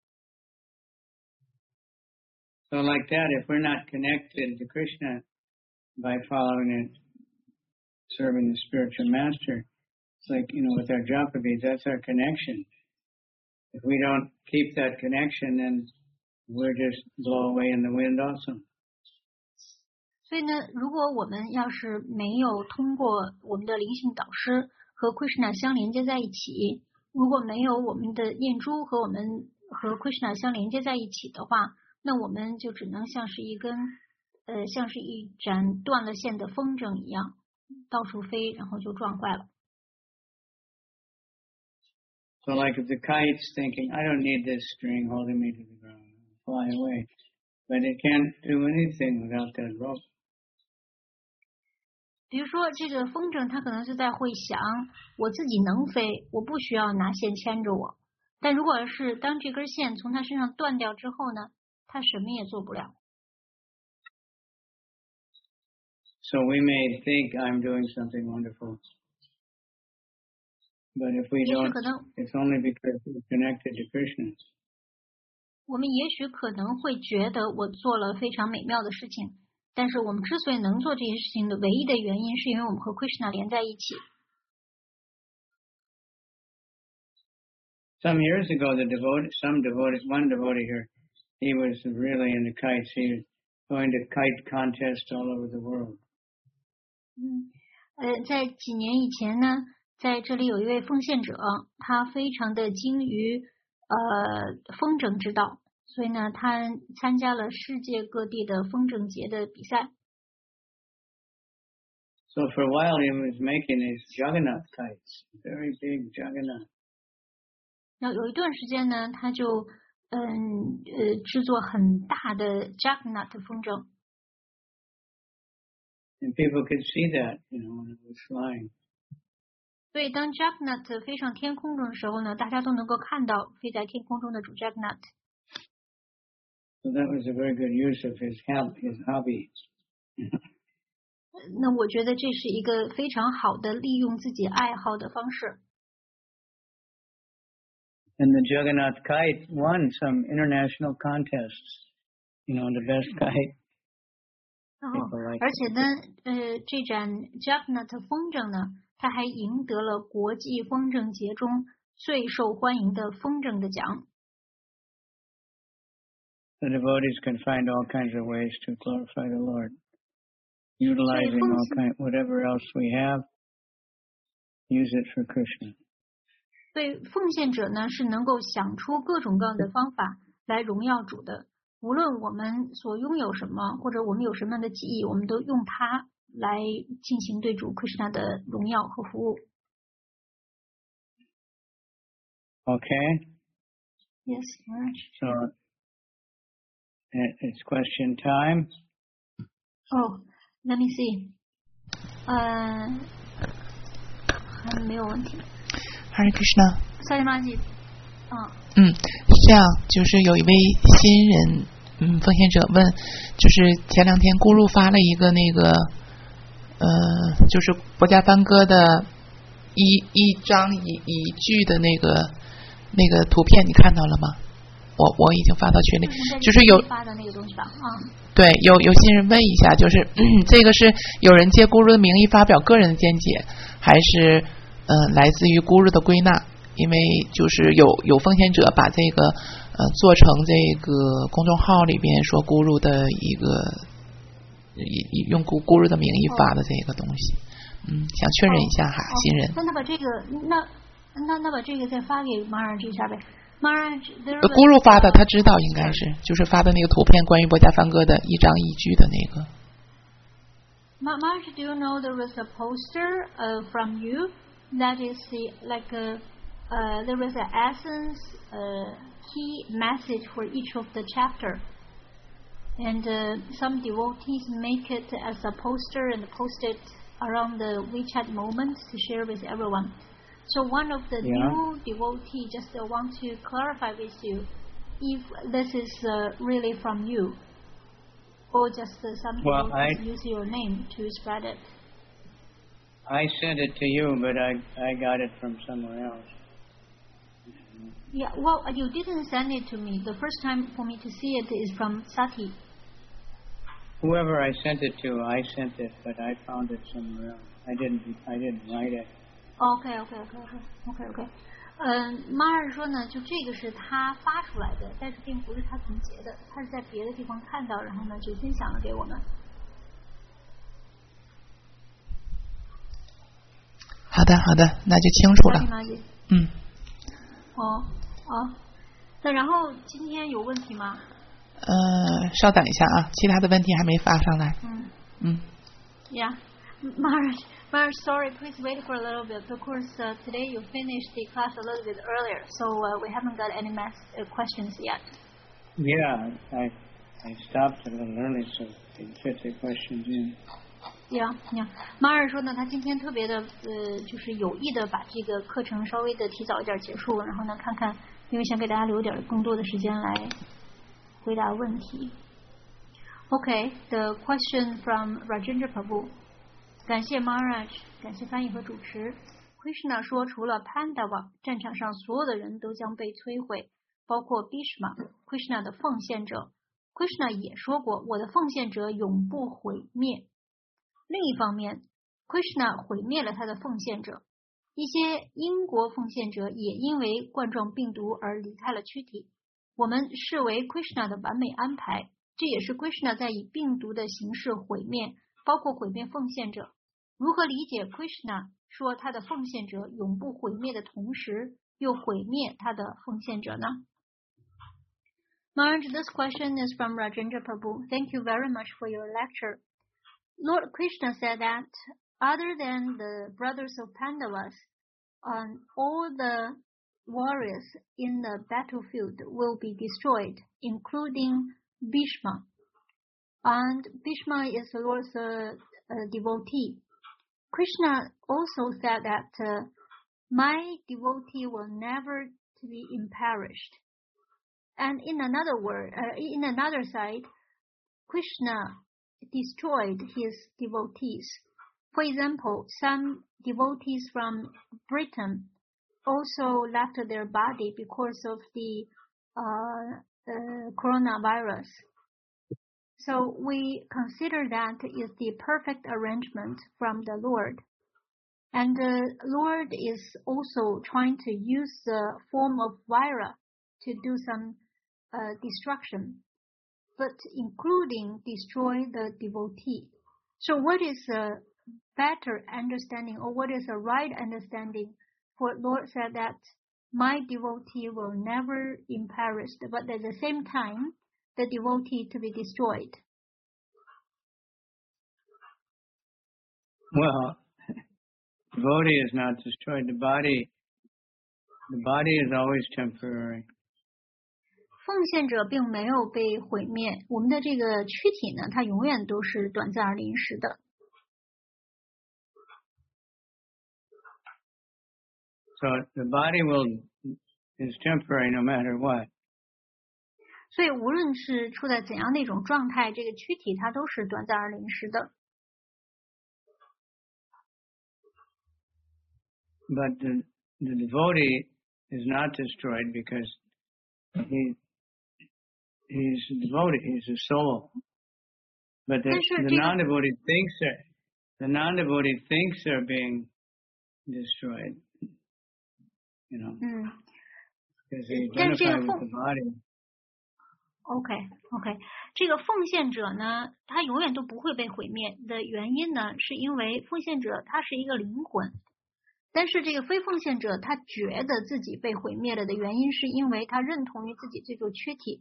So like that, if we're not connected to Krishna by following it, serving the spiritual master, it's like, you know, with our japa beads, that's our connection. If we don't keep that connection, then we're just blow away in the wind also. 所以呢，如果我们要是没有通过我们的灵性导师和 Krishna 相连接在一起，如果没有我们的念珠和我们和 Krishna 相连接在一起的话，那我们就只能像是一根呃，像是一盏断了线的风筝一样，到处飞，然后就撞坏了。 So like if the kite's thinking, I don't need this string holding me to the ground, fly away. But it can't do anything without that rope. 比如说这个风筝它可能是在会想，我自己能飞，我不需要拿线牵着我。但如果是当这根线从它身上断掉之后呢，它什么也做不了。 So we may think I'm doing something wonderful. But if we don't, it's only because we're connected to Krishna. 我们也许可能会觉得我做了非常美妙的事情，但是我们之所以能做这些事情的唯一的原因，是因为我们和 Krishna 连在一起。 Some years ago, the devotee, some devotee, one devotee here, he was really into kites. He was going to kite contests all over the world. 嗯，呃，在几年以前呢，在这里有一位奉献者，他非常的精于呃风筝之道，所以呢，他参加了世界各地的风筝节的比赛。 So for a while, he was making these Jagannath kites, very big Jagannath. 然后有一段时间呢，他就嗯呃制作很大的 Jagannath 风筝。 And people could see that, you know, when it was flying. 所以当 Jagannath 飞上天空中的时候呢，大家都能够看到飞在天空中的主 Jagannath。 So that was a very good use of his his hobby. 那我觉得这是一个非常好的利用自己爱好的方式。 And the Jagannath kite won some international contests, you know, the best kite. 然后，而且呢，呃，这盏 Jagannath 风筝呢，它还赢得了国际风筝节中最受欢迎的风筝的奖。 The devotees can find all kinds of ways to glorify the Lord, utilizing all kind, whatever else we have, use it for Krishna. 所以奉献者呢是能够想出各种各样的方法来荣耀主的。无论我们所拥有什么，或者我们有什么样的技艺，我们都用它来进行对主 Krishna 的荣耀和服务。 Okay. Yes. So it's question time. Oh, let me see. 呃，还没有问题。 Hare Krishna。 萨利玛吉。啊。 嗯，是这样，就是有一位新人。嗯，奉献者问，就是前两天咕噜发了一个那个，呃，就是国家班歌的一一张一一句的那个那个图片，你看到了吗？我我已经发到群里，就是有发的那个东西吧？啊， 对，有有新人问一下，就是、嗯、这个是有人借咕噜的名义发表个人的见解，还是呃来自于咕噜的归纳？因为就是有有奉献者把这个呃做成这个公众号里边说咕噜的一个以用咕咕噜的名义发的这个东西，嗯，想确认一下哈， 哦、 新人。 那他把这个那那那把这个再发给 Maharaj 一下呗。Maharaj， 咕噜发的，他知道应该是就是发的那个图片，关于薄伽梵歌的一章一句的那个。 Maharaj, do you know there was a poster uh, from you that is the like a uh, there was an essence uh, key message for each of the chapter, and uh, some devotees make it as a poster and post it around the WeChat moments to share with everyone. So one of the yeah. new devotee just uh, want to clarify with you if this is uh, really from you. Or just uh, some well, people I, use your name to spread it. I sent it to you, but I I got it from somewhere else. Yeah, well, you didn't send it to me. The first time for me to see it is from Sati. Whoever I sent it to, I sent it, but I found it somewhere else. I didn't I didn't write it. Okay, okay, okay, okay, okay, okay. 嗯，马尔说呢，就这个是他发出来的，但是并不是他总结的，他是在别的地方看到，然后呢就分享了给我们。 好的，好的，那就清楚了。嗯。 哦哦，那然后今天有问题吗？ 呃，稍等一下啊，其他的问题还没发上来。 嗯嗯。 Yeah, Maharaj, Maharaj, sorry, please wait for a little bit. Of course, uh, today you finished the class a little bit earlier, so uh, we haven't got any math uh, questions yet. Yeah, I I stopped a little early, so they fit the questions in. Yeah, yeah. 马尔说呢，他今天特别的呃，就是有意的把这个课程稍微的提早一点结束，然后呢，看看，因为想给大家留点更多的时间来回答问题。Okay, the question from Rajendra Prabhu. 感谢 Maharaj， 感谢翻译和主持。Krishna 说，除了 Pandava， 战场上所有的人都将被摧毁，包括 Bhishma，Krishna 的奉献者。Krishna 也说过，我的奉献者永不毁灭。另一方面 ，Krishna 毁灭了他的奉献者，一些英国奉献者也因为冠状病毒而离开了躯体。我们视为 Krishna 的完美安排，这也是 Krishna 在以病毒的形式毁灭，包括毁灭奉献者。如何理解 Krishna 说他的奉献者永不毁灭的同时，又毁灭他的奉献者呢？ Maharaj, this question is from Rajendra Prabhu. Thank you very much for your lecture. Lord Krishna said that other than the brothers of Pandavas, um, all the warriors in the battlefield will be destroyed, including Bhishma. And Bhishma is the Lord's uh, uh, devotee. Krishna also said that uh, my devotee will never to be imperished. And in another word, uh, in another side, Krishna destroyed his devotees. For example, some devotees from Britain also left their body because of the uh, uh, coronavirus. So we consider that is the perfect arrangement from the Lord. And the Lord is also trying to use the form of Vira to do some uh, destruction, but including destroy the devotee. So what is a better understanding, or what is a right understanding? For Lord said that my devotee will never imperil, but at the same time, the devotee to be destroyed. Well, devotee is not destroyed. The body, the body is always temporary. 奉献者并没有被毁灭，我们的这个躯体呢，它永远都是短暂而临时的。 So the body will is temporary no matter what. 所以无论是处在怎样的一种状态，这个躯体它都是短暂而临时的。 But the, the devotee is not destroyed because he he's a devotee, he's a soul. But the, the non-devotee thinks they're, the non-devotee thinks they're being destroyed. You know, mm. because they identify with the body. OK OK， 这个奉献者呢，他永远都不会被毁灭的原因呢，是因为奉献者他是一个灵魂，但是这个非奉献者他觉得自己被毁灭了的原因，是因为他认同于自己这个躯体。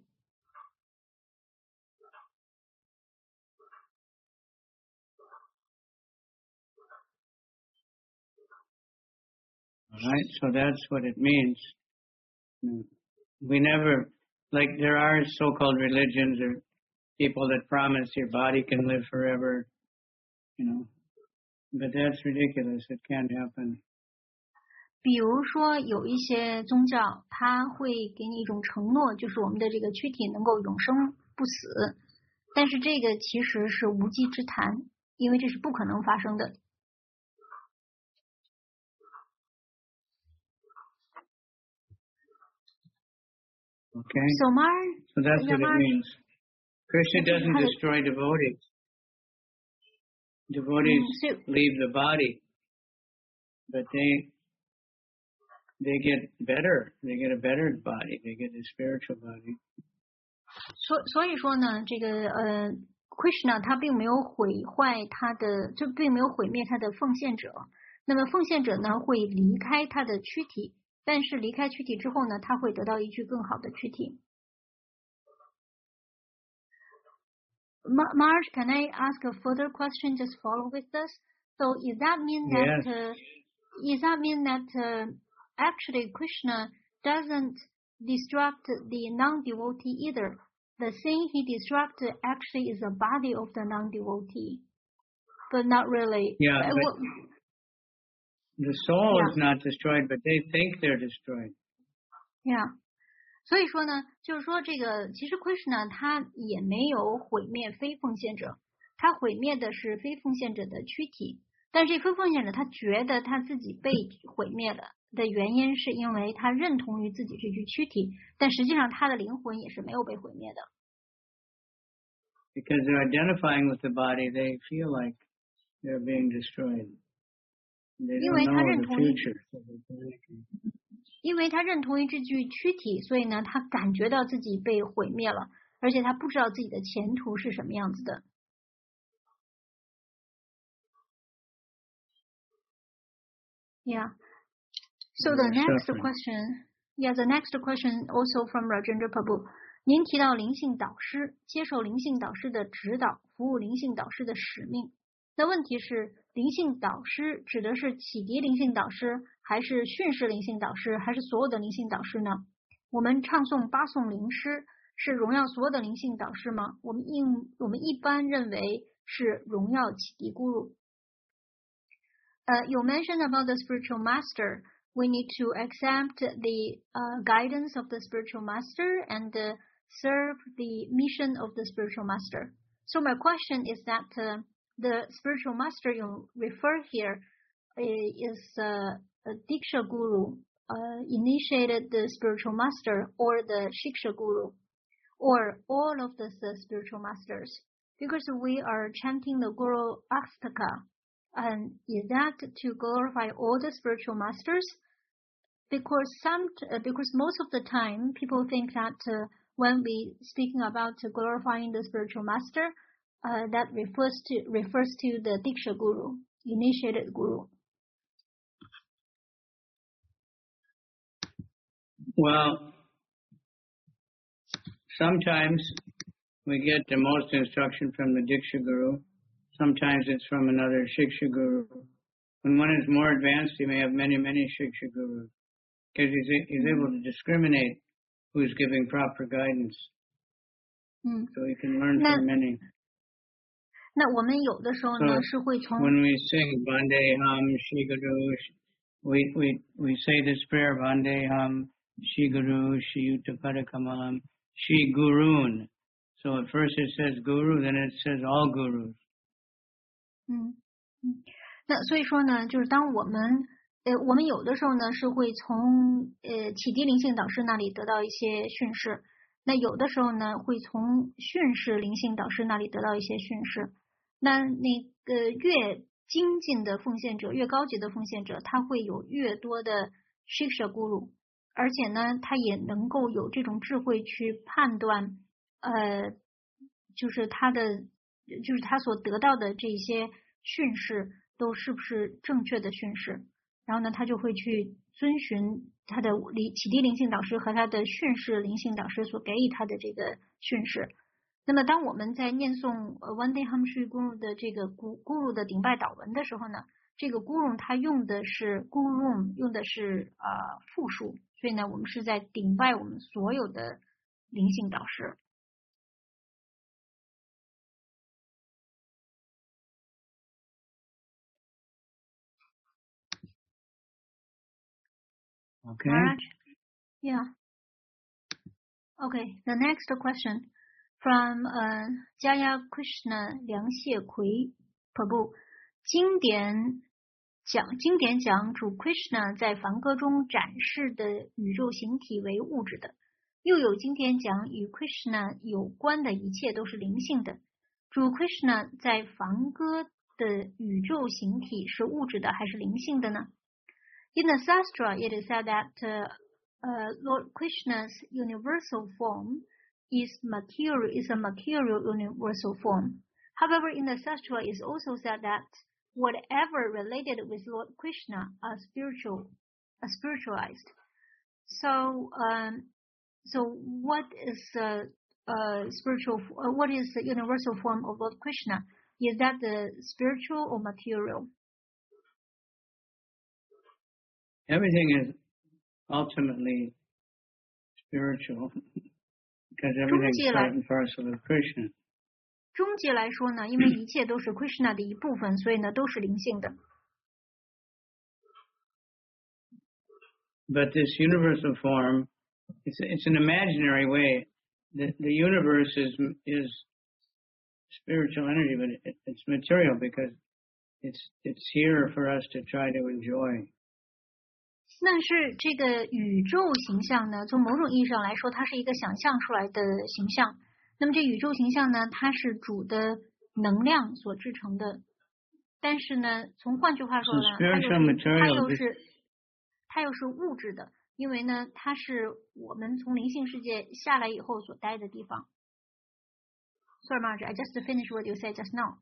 All right, so that's what it means. We never, like there are so-called religions or people that promise your body can live forever, you know, but that's ridiculous. It can't happen. 比如说有一些宗教，它会给你一种承诺，就是我们的这个躯体能够永生不死，但是这个其实是无稽之谈，因为这是不可能发生的。 Okay. So, Mar, so that's what Mar, it means. Krishna doesn't destroy devotees. Devotees mm, so, leave the body, but they they get better. They get a better body. They get a spiritual body. 所所以说呢，这个呃 ，Krishna 他并没有毁坏他的，就并没有毁灭他的奉献者。那么奉献者呢，会离开他的躯体。但是离开躯体之后呢，他会得到一具更好的躯体。Marge, can I ask a further question? Just follow with this. So, is that mean that yes. uh, is that mean that uh, actually Krishna doesn't destruct the non-devotee either? The thing he destructs actually is the body of the non-devotee, but not really. Yeah. Uh, but The soul yeah. is not destroyed, but they think they're destroyed. Yeah. 所以说呢，就是说这个其实 Krishna 他也没有毁灭非奉献者，他毁灭的是非奉献者的躯体。但是非奉献者他觉得他自己被毁灭了的原因，是因为他认同于自己这具躯体，但实际上他的灵魂也是没有被毁灭的。 Because they're identifying with the body, they feel like they're being destroyed. 因为他认同于，因为他认同于这具躯体，所以呢，他感觉到自己被毁灭了，而且他不知道自己的前途是什么样子的。Yeah. So the next question, yeah, the next question also from Rajendra Prabhu. 您提到灵性导师接受灵性导师的指导，服务灵性导师的使命。那问题是，灵性导师指的是启迪灵性导师，还是训示灵性导师，还是所有的灵性导师呢？我们唱诵八颂灵诗是荣耀所有的灵性导师吗？我们应我们一般认为是荣耀启迪咕噜。Uh, you mentioned about the spiritual master. We need to accept the uh, guidance of the spiritual master and uh, serve the mission of the spiritual master. So my question is that uh, the spiritual master you refer here is uh, a Diksha Guru, uh, initiated the spiritual master, or the Shiksha Guru, or all of the, the spiritual masters. Because we are chanting the Guru Astaka, and is that to glorify all the spiritual masters? Because some, uh, because most of the time people think that uh, when we speaking about uh, glorifying the spiritual master, Uh, that refers to refers to the Diksha Guru, initiated Guru. Well, sometimes we get the most instruction from the Diksha Guru. Sometimes it's from another Shiksha Guru. When one is more advanced, he may have many, many Shiksha Gurus, because he's, he's able to discriminate who's giving proper guidance. Mm. So he can learn from many. 那我们有的时候呢 so, 是会从 when we sing Vandeham Shri Guru, we we we say this prayer Vandeham Shri Guru Shri Uttapada Kamalam Shri Gurun. So at first it says Guru, then it says all Gurus. 嗯嗯，那所以说呢，就是当我们呃我们有的时候呢是会从呃启迪灵性导师那里得到一些训示，那有的时候呢会从训示灵性导师那里得到一些训示。那那个越精进的奉献者，越高级的奉献者，他会有越多的 Shiksha Guru， 而且呢，他也能够有这种智慧去判断呃，就是他的，就是他所得到的这些训示都是不是正确的训示，然后呢，他就会去遵循他的灵启迪灵性导师和他的训示灵性导师所给予他的这个训示。那么，当我们在念诵呃 Vande Ham Shri Guru 的这个咕咕噜的顶拜祷文的时候呢，这个咕噜它用的是 Guru 用的是呃复数，所以呢，我们是在顶拜我们所有的灵性导师。 Okay. Alright. Yeah. Okay. The next question from uh, Jaya Krishna 梁谢奎 Prabhu， 经典讲经典讲主 Krishna 在梵歌中展示的宇宙形体为物质的，又有经典讲与 Krishna 有关的一切都是灵性的。主 Krishna 在梵歌的宇宙形体是物质的还是灵性的呢？ In the Shastra, it is said that uh, uh, Lord Krishna's universal form is material is a material universal form. However, in the Shastra, it is also said that whatever related with Lord Krishna are spiritual, are spiritualized. So, um, so what is the uh, spiritual? Uh, what is the universal form of Lord Krishna? Is that the spiritual or material? Everything is ultimately spiritual because everything is part and parcel of Krishna. 终结来说呢，因为一切都是 Krishna 的一部分，所以呢都是灵性的。 But this universal form, it's it's an imaginary way. The the universe is is spiritual energy, but it, it's material because it's it's here for us to try to enjoy. 但是这个宇宙形象呢，从某种意义上来说，它是一个想象出来的形象。那么这宇宙形象呢，它是主的能量所制成的。但是呢，从换句话说呢，它又是它又是它又是物质的，因为呢，它是我们从灵性世界下来以后所待的地方。Sorry, Marge, I just finished what you said just now.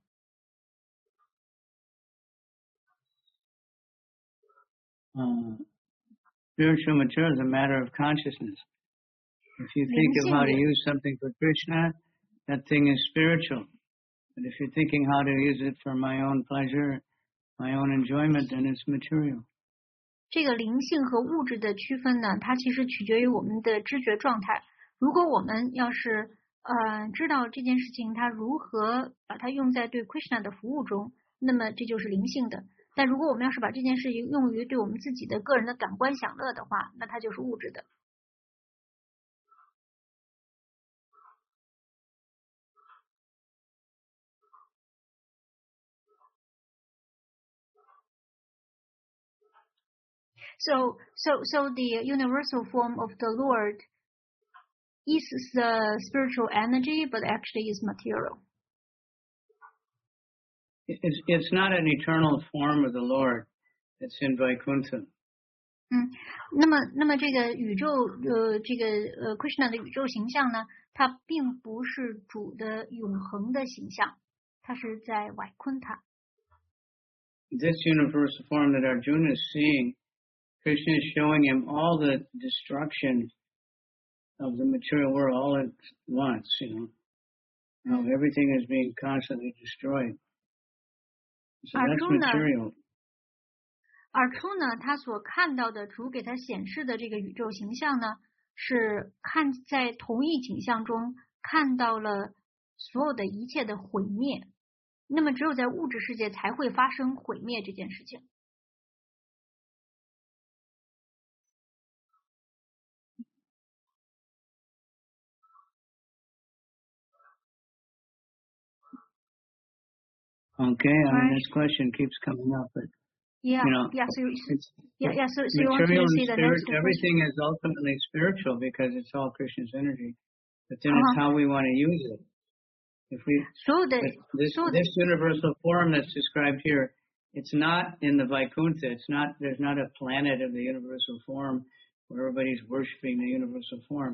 Um, spiritual material is a matter of consciousness. If you think of how to use something for Krishna, that thing is spiritual. But if you're thinking how to use it for my own pleasure, my own enjoyment, then it's material. 这个灵性和物质的区分呢，它其实取决于我们的知觉状态。如果我们要是呃知道这件事情它如何把它用在对 Krishna 的服务中，那么这就是灵性的。但如果我们要是把这件事情用于对我们自己的个人的感官享乐的话，那它就是物质的。So, so, so the universal form of the Lord is the spiritual energy, but actually is material. It's, it's not an eternal form of the Lord. It's in Vaikuntha. 嗯，那么，那么这个宇宙，呃，这个呃 Krishna 的宇宙形象呢，它并不是主的永恒的形象，它是在 Vaikuntha。 This universal form that Arjuna is seeing, Krishna is showing him all the destruction of the material world all at once, you know. How everything is being constantly destroyed. So that's material. 而出呢，他所看到的主给他显示的这个宇宙形象呢，是看在同一景象中看到了所有的一切的毁灭。那么只有在物质世界才会发生毁灭这件事情。 Okay, I mean, this question keeps coming up, but yeah, you know, yeah, so, it's, yeah, yeah, so, so you want material to and see the spirit, next everything question? is ultimately spiritual because it's all Krishna's energy. But then uh-huh. it's how we want to use it. If we so the, this so this universal form that's described here, it's not in the Vaikuntha. It's not there's not a planet of the universal form where everybody's worshiping the universal form.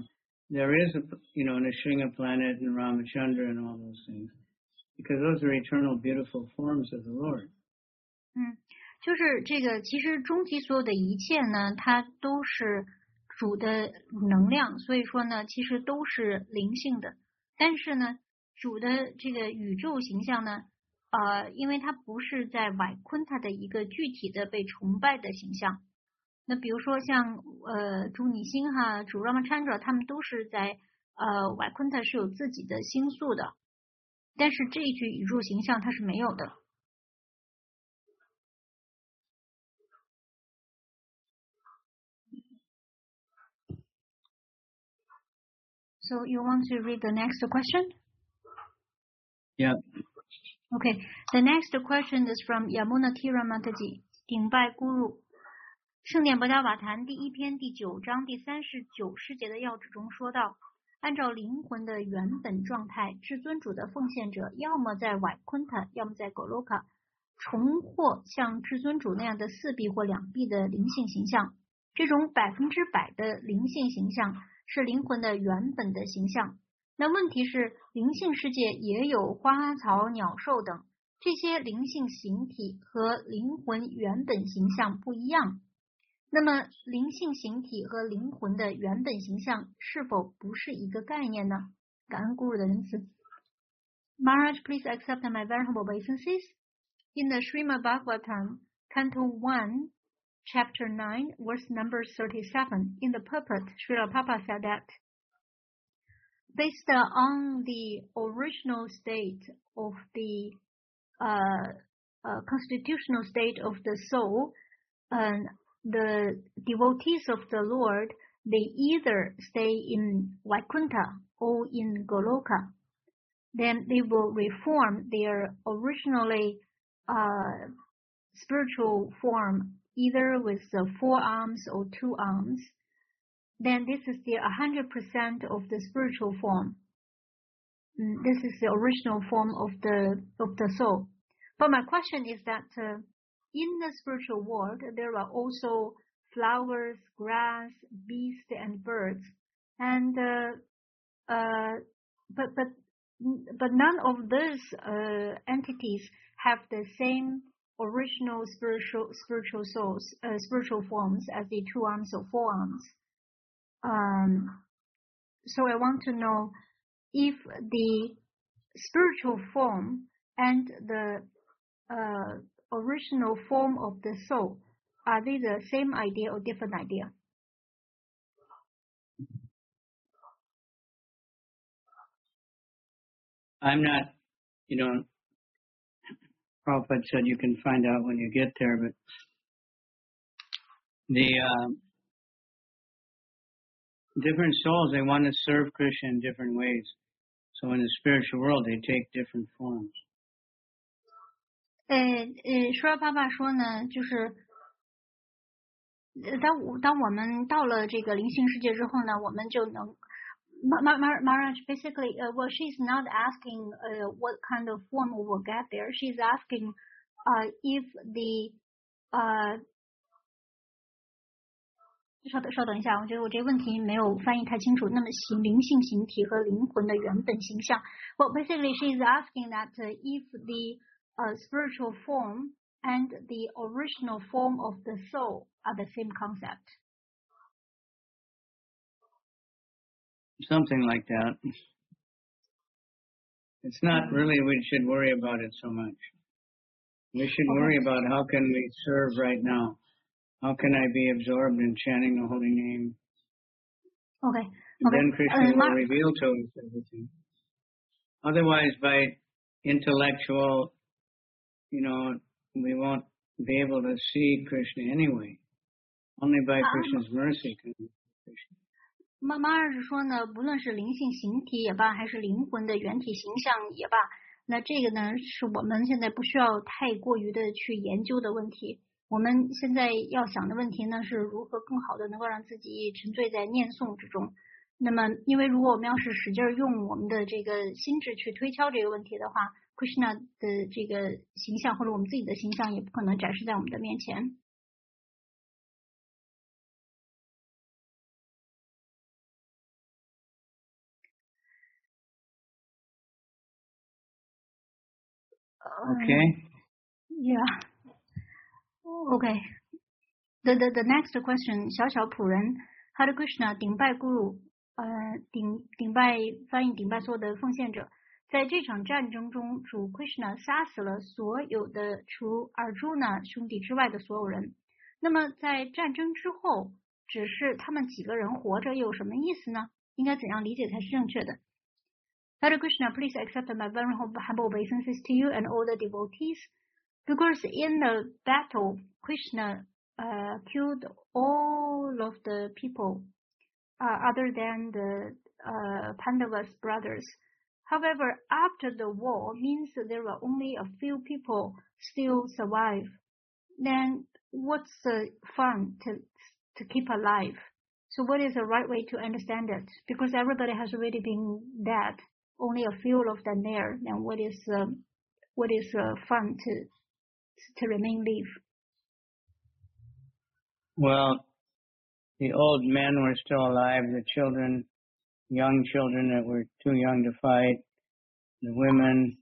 there is a, you know, Nrsimha planet and Ramachandra and all those things, because those are eternal, beautiful forms of the Lord. 嗯，就是这个，其实终极所有的一切呢，它都是主的能量，所以说呢，其实都是灵性的。但是呢，主的这个宇宙形象呢，呃，因为它不是在瓦昆塔的一个具体的被崇拜的形象。那比如说像呃主拟星哈、主 Ramachandra， 他们都是在呃瓦昆塔是有自己的星宿的，但是这一具宇宙形象它是没有的。So you want to read the next question? Yeah. Okay. The next question is from Yamuna Tira Mataji, 顶拜咕噜。圣典博伽瓦坛第一篇第九章第三十九师节的要旨中说到，按照灵魂的原本状态，至尊主的奉献者要么在瓦昆塔，要么在狗罗卡，重获像至尊主那样的四臂或两臂的灵性形象。这种百分之百的灵性形象是灵魂的原本的形象。那问题是，灵性世界也有花草鸟兽等，这些灵性形体和灵魂原本形象不一样。那么灵性形体和灵魂的原本形象是否不是一个概念呢？感恩咕噜的仁慈。Maharaj, please accept my venerable obeisances. In the Srimad Bhagavatam, Canto one, Chapter nine, verse number thirty-seven, in the purport, Srila Prabhupada said that, based on the original state of the uh, uh, constitutional state of the soul, um, the devotees of the Lord, they either stay in Vaikuntha or in Goloka. Then they will reform their originally uh, spiritual form, either with the four arms or two arms. Then this is the one hundred percent of the spiritual form. This is the original form of the of the soul. But my question is that uh, in the spiritual world, there are also flowers, grass, beasts, and birds, and uh, uh, but but but none of these uh, entities have the same original spiritual spiritual souls, uh, spiritual forms as the two arms or four arms. Um, so I want to know if the spiritual form and the uh, original form of the soul, are they the same idea or different idea? I'm not, you know, Prabhupada said you can find out when you get there, but the uh, different souls, they want to serve Krishna in different ways. So in the spiritual world, they take different forms. 呃呃，说爸爸说呢，就是，呃，当我当我们到了这个灵性世界之后呢，我们就能。Mar Mar Maharaj, basically, uh, well, she's not asking uh, what kind of form we will get there. She's asking uh, if the uh, 稍等稍等一下，我觉得我这个问题没有翻译太清楚。那么形灵性形体和灵魂的原本形象。Well, basically, she's asking that uh, if the uh, spiritual form and the original form of the soul are the same concept. Something like that. It's not really we should worry about it so much. We should Okay. worry about how can we serve right now. How can I be absorbed in chanting the holy name? Okay. And Okay. then Krishna Uh, will Mar- reveal to us everything. Otherwise, by intellectual, you know, we won't be able to see Krishna anyway. Only by Uh, Krishna's mercy can we see Krishna. 妈妈二是说呢，不论是灵性形体也罢，还是灵魂的原体形象也罢，那这个呢是我们现在不需要太过于的去研究的问题。我们现在要想的问题呢，是如何更好的能够让自己沉醉在念诵之中。那么，因为如果我们要是使劲用我们的这个心智去推敲这个问题的话 ，Krishna 的这个形象或者我们自己的形象也不可能展示在我们的面前。 Okay. Yeah. Okay. The the the next question， 小小仆人 Hare Krishna 顶拜 Guru， 呃顶顶拜翻译顶拜所有的奉献者。在这场战争中，主 Krishna 杀死了所有的除 Arjuna 兄弟之外的所有人。那么在战争之后，只是他们几个人活着有什么意思呢？应该怎样理解才是正确的？ Hare Krishna, please accept my very humble obeisances to you and all the devotees. Because in the battle, Krishna uh, killed all of the people uh, other than the uh, Pandavas brothers. However, after the war means there were only a few people still survive. Then what's the fun to to keep alive? So what is the right way to understand it? Because everybody has already been dead, only a few of them there. Then what is uh, what is uh, fun to to remain live? Well, the old men were still alive. The children, young children that were too young to fight, the women.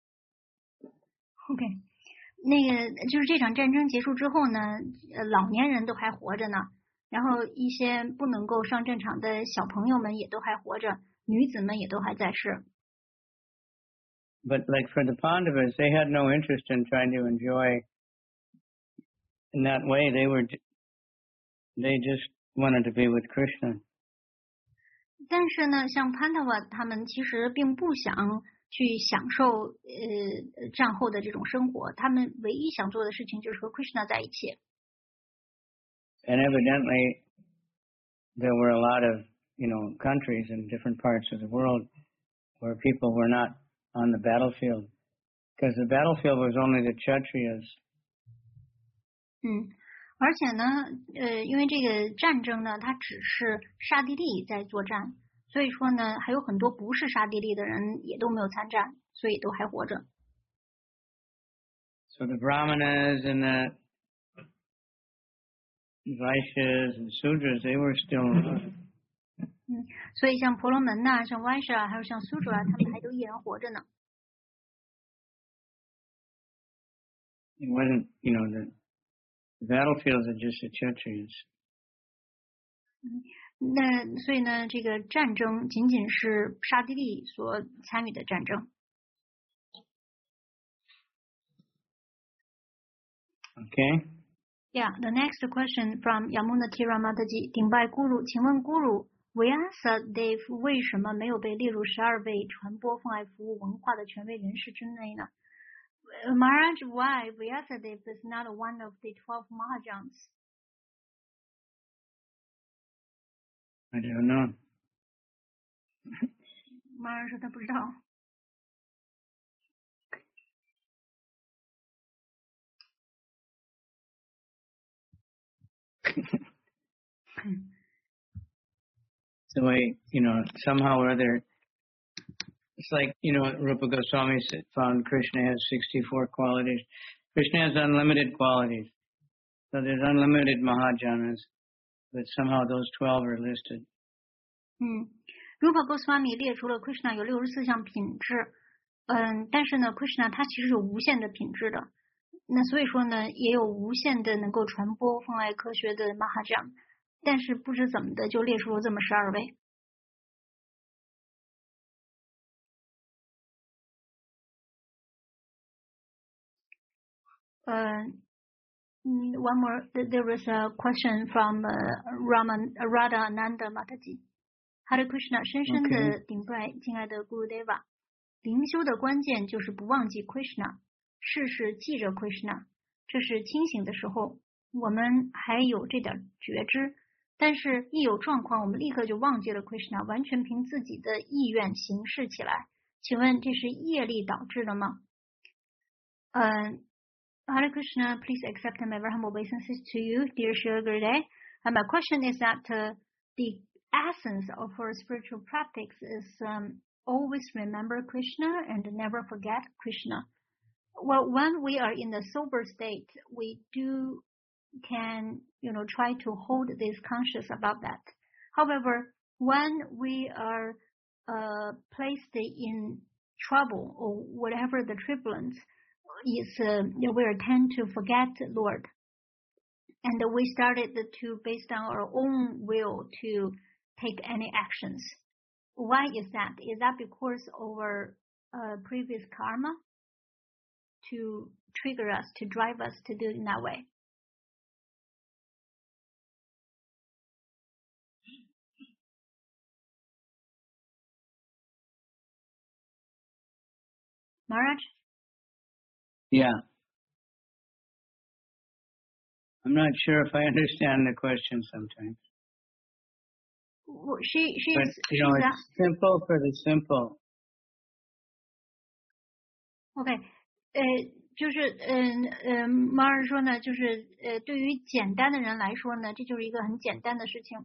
OK， 那个就是这场战争结束之后呢，呃，老年人都还活着呢，然后一些不能够上战场的小朋友们也都还活着，女子们也都还在世。 But like for the Pandavas, they had no interest in trying to enjoy in that way. They were, they just wanted to be with Krishna. 但是呢，像潘达瓦他们其实并不想去享受呃战后的这种生活，他们唯一想做的事情就是和 Krishna 在一起。 And evidently, there were a lot of, you know, countries in different parts of the world where people were not on the battlefield, because the battlefield was only the Kshatriyas. 嗯，而且呢，呃，因为这个战争呢，它只是刹帝利在作战，所以说呢，还有很多不是刹帝利的人也都没有参战，所以都还活着。 So the Brahmanas and the Vaishyas and Sudras, they were still alive. 嗯，所以像婆罗门呐、像 Vaishya 还有像 Sudra， 他们还都依然活着呢。 It wasn't, you know, the, the battlefields are just the Kshatriyas. 嗯，那所以呢，这个战争仅仅是刹帝利所参与的战争。 Okay. Yeah, the next question from Yamuna Tiramataji 顶拜 Guru， 请问 Guru Vyasa Dev 为什么没有被列入十二位传播奉爱服务文化的权威人士之内呢？ Maharaj, why Vyasa Dev is not one of the twelve Mahajans? I don't know. Maharaj 说他不知道。 The way, you know, somehow or other, it's like, you know, Rupa Goswami found Krishna has sixty-four qualities. Krishna has unlimited qualities. So there's unlimited Mahajanas, but somehow those twelve are listed. 嗯 ，Rupa Goswami 列出了 Krishna 有六十四项品质，嗯，但是呢 ，Krishna 他其实有无限的品质的，那所以说呢，也有无限的能够传播奉爱科学的 Mahajan， 但是不知怎么的就列出了这么十二位。呃，嗯 ，one more, there was a question from uh, Raman Radha Ananda Mataji. Hare Krishna 深深的顶拜敬爱的 Gurudeva。灵修的关键就是不忘记 Krishna， 事事记着 Krishna， 这是清醒的时候，我们还有这点觉知，但是一有状况，我们立刻就忘记了 Krishna， 完全凭自己的意愿行事起来。请问这是业力导致的吗？嗯。Hare Krishna, please accept my very humble obeisances to you, dear Srila Gurudev. And my question is that uh, the essence of our spiritual practice is um, always remember Krishna and never forget Krishna. Well, when we are in the sober state, we do can, you know, try to hold this conscious about that. However, when we are uh, placed in trouble or whatever the turbulence, is uh, we tend to forget Lord, and we started to based on our own will to take any actions. Why is that? Is that because of our uh, previous karma to trigger us, to drive us to do it in that way? Maharaj? Yeah. I'm not sure if I understand the question sometimes. Well, she, she's, but, you know, she's it's a, simple for the simple. OK， 呃，就是嗯嗯，马尔说呢，就是呃，对于简单的人来说呢，这就是一个很简单的事情。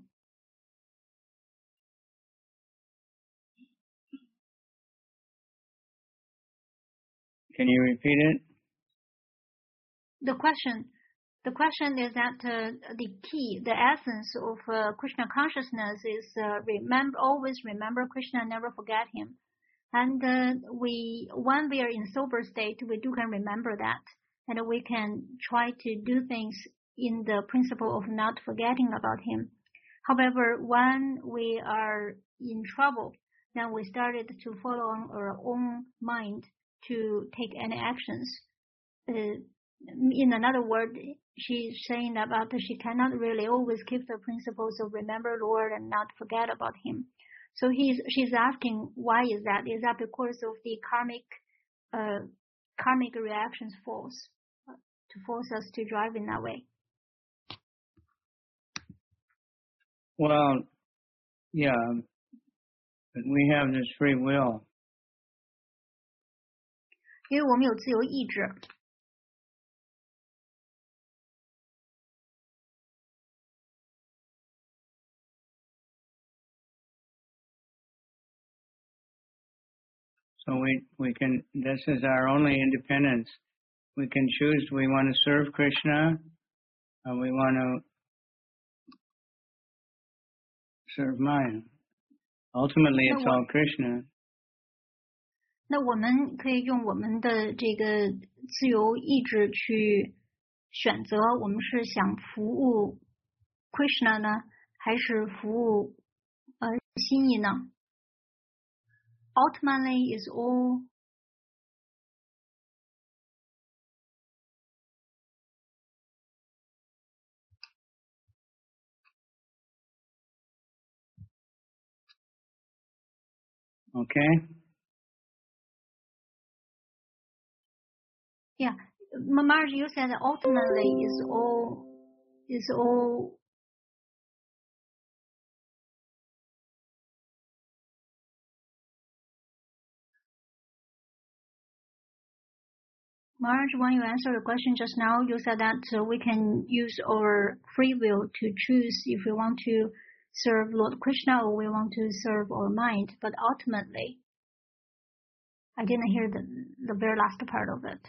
Can you repeat it? The question, the question is that uh, the key, the essence of uh, Krishna consciousness is uh, remember, always remember Krishna, never forget him. And uh, we, when we are in sober state, we do can remember that, and we can try to do things in the principle of not forgetting about him. However, when we are in trouble, then we started to follow on our own mind to take any actions. Uh, in another word, she's saying about she cannot really always keep the principles of remember Lord and not forget about him. So he's, she's asking, why is that? Is that because of the karmic, uh, karmic reactions force, uh, to force us to drive in that way? Well, yeah, but we have this free will. 因为我们有自由意志。 So we, we can, this is our only independence. We can choose, do we want to serve Krishna, or we want to serve Maya. Ultimately, it's all Krishna. 那我们可以用我们的这个自由意志去选择，我们是想服务 Krishna 呢，还是服务呃心意呢？ Ultimately, is all Okay? Yeah, Maharaj, you said ultimately is all is all Maharaj, when you answered the question just now, you said that uh, we can use our free will to choose if we want to serve Lord Krishna or we want to serve our mind. But ultimately, I didn't hear the, the very last part of it.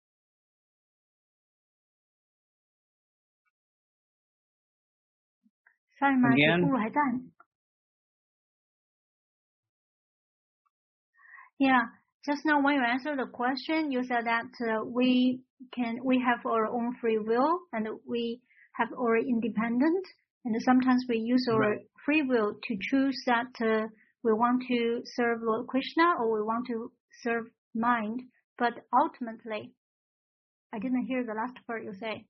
Sorry, Maharaj, Again? Guru 还在。Yeah. Just now, when you answered the question, you said that uh, we can we have our own free will and we have our independent, and sometimes we use our right. free will to choose that uh, we want to serve Lord Krishna or we want to serve mind. But ultimately, I didn't hear the last part you say.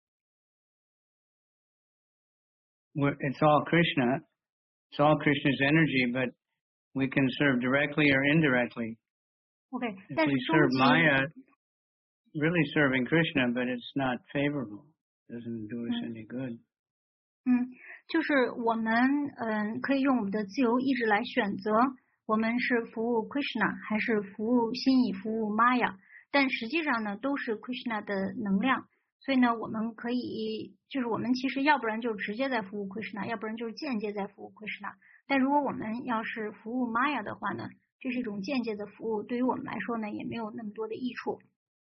We're, it's all Krishna. It's all Krishna's energy, but we can serve directly or indirectly. Okay, if we serve Maya, really serving Krishna, but it's not favorable. Doesn't do us any good. 嗯，就是我们嗯可以用我们的自由意志来选择，我们是服务 Krishna 还是服务心意服务 Maya， 但实际上呢都是 Krishna 的能量，所以呢我们可以就是我们其实要不然就直接在服务 Krishna， 要不然就是间接在服务 Krishna， 但如果我们要是服务 Maya 的话呢，这是一种间接的服务，对于我们来说呢也没有那么多的益处。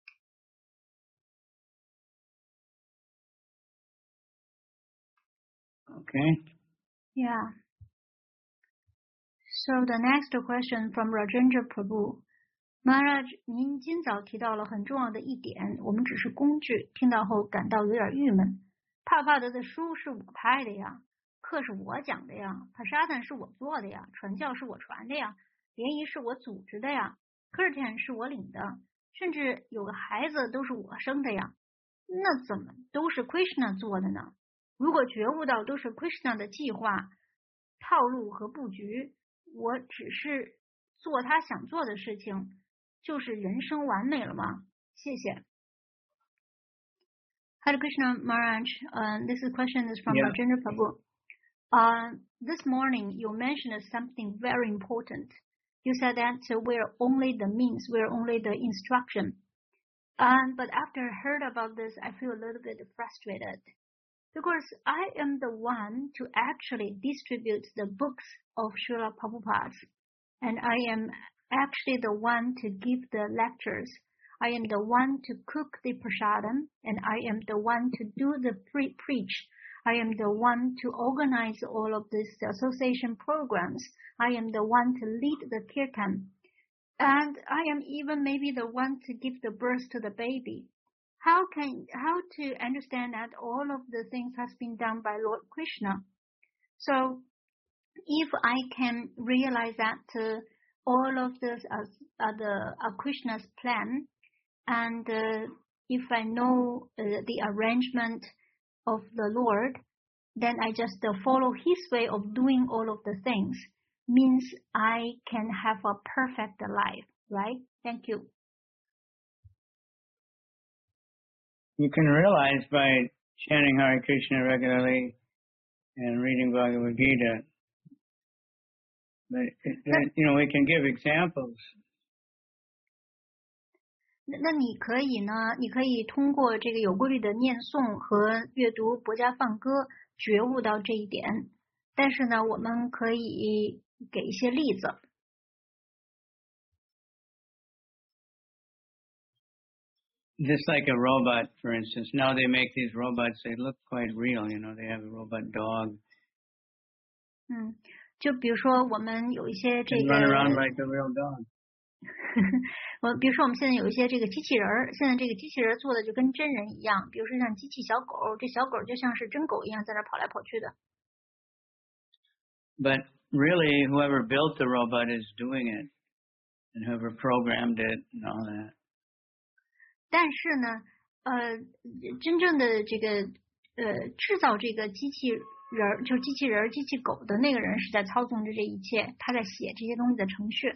Okay. Yeah. So the next question from Rajendra Prabhu. Maharaj，您今早提到了很重要的一点，我们只是工具，听到后感到有点郁闷。帕帕德的书是我拍的呀，课是我讲的呀，帕沙坦是我做的呀，传教是我传的呀，联谊是我组织的呀， Kirtan 是我领的，甚至有个孩子都是我生的呀。那怎么都是 Krishna 做的呢？如果觉悟到都是 Krishna 的计划、套路和布局，我只是做他想做的事情，就是人生完美了吗？谢谢。Hare Krishna Maharaj, uh, this question is from Yeah. Rajendra Prabhu. Uh, this morning you mentioned something very important. You said that we're only the means, we're only the instruction. Um, but after I heard about this, I feel a little bit frustrated. Because I am the one to actually distribute the books of Srila Prabhupada. And I am actually the one to give the lectures. I am the one to cook the prasadam, and I am the one to do the pre preach. I am the one to organize all of these association programs. I am the one to lead the kirtan. And I am even maybe the one to give the birth to the baby. How can, how to understand that all of the things has been done by Lord Krishna? So, if I can realize that uh, all of this are, are the are Krishna's plan, and uh, if I know uh, the arrangement of the Lord, then I just uh, follow His way of doing all of the things, means I can have a perfect life, right? Thank you. You can realize by chanting Hare Krishna regularly and reading Bhagavad Gita. But, you know, we can give examples. 那你可以呢？你可以通过这个有规律的念诵和阅读《薄伽梵歌》觉悟到这一点。但是呢，我们可以给一些例子。 Just like a robot, for instance. Now they make these robots, they look quite real, you know, they have a robot dog. 嗯，就比如说我们有一些这 They 个 run around like a real dog. 我比如说我们现在有一些这个机器人儿，现在这个机器人做的就跟真人一样，比如说像机器小狗，这小狗就像是真狗一样在那跑来跑去的。 But really, whoever built the robot is doing it, and whoever programmed it and all that. 但是呢，呃，真正的这个呃制造这个机器人儿，就是机器人儿、机器狗的那个人是在操纵着这一切，他在写这些东西的程序。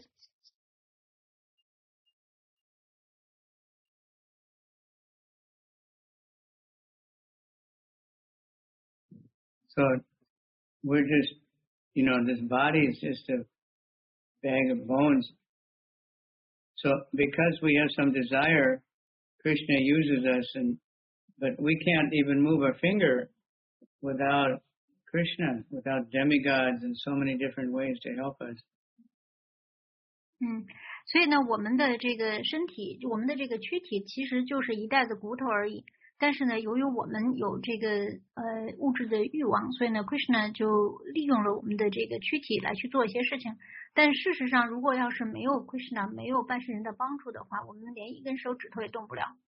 So we're just, you know, this body is just a bag of bones. So because we have some desire, Krishna uses us, and but we can't even move a finger without Krishna, without demigods and so many different ways to help us. 嗯，所以呢，我们的这个身体，我们的这个躯体其实就是一袋子骨头而已。但是呢，由于我们有这个呃物质的欲望，所以呢 ，Krishna 就利用了我们的这个躯体来去做一些事情。但事实上，如果要是没有 Krishna， 没有半世人的帮助的话，我们连一根手指头也动不了。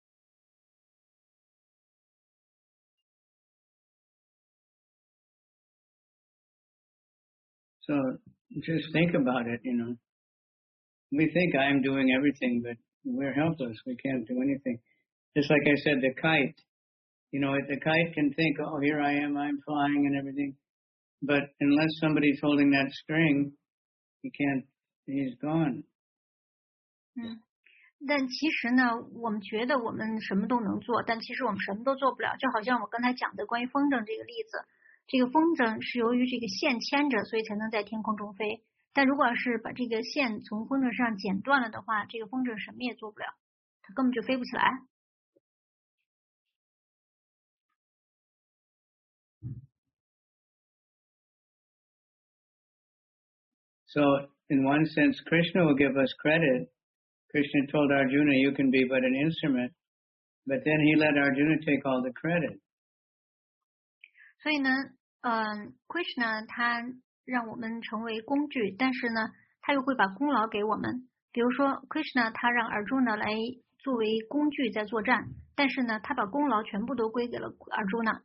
So just think about it, you know. We think I'm doing everything, but we're helpless. We can't do anything. Just like I said, the kite. You know, the kite can think, oh, here I am, I'm flying and everything. But unless somebody's holding that string, he can't, he's gone. 嗯，但其实呢，我们觉得我们什么都能做，但其实我们什么都做不了。就好像我刚才讲的关于风筝这个例子，这个风筝是由于这个线牵着，所以才能在天空中飞。但如果要是把这个线从风筝上剪断了的话，这个风筝什么也做不了，它根本就飞不起来。 So, in one sense, Krishna will give us credit. Krishna told Arjuna, you can be but an instrument. But then he let Arjuna take all the credit. 所以呢，嗯 ，Krishna 他让我们成为工具，但是呢，他又会把功劳给我们。 比如说 Krishna 他让 Arjuna 来作为工具在作战，但是呢，他把功劳全部都归给了 Arjuna。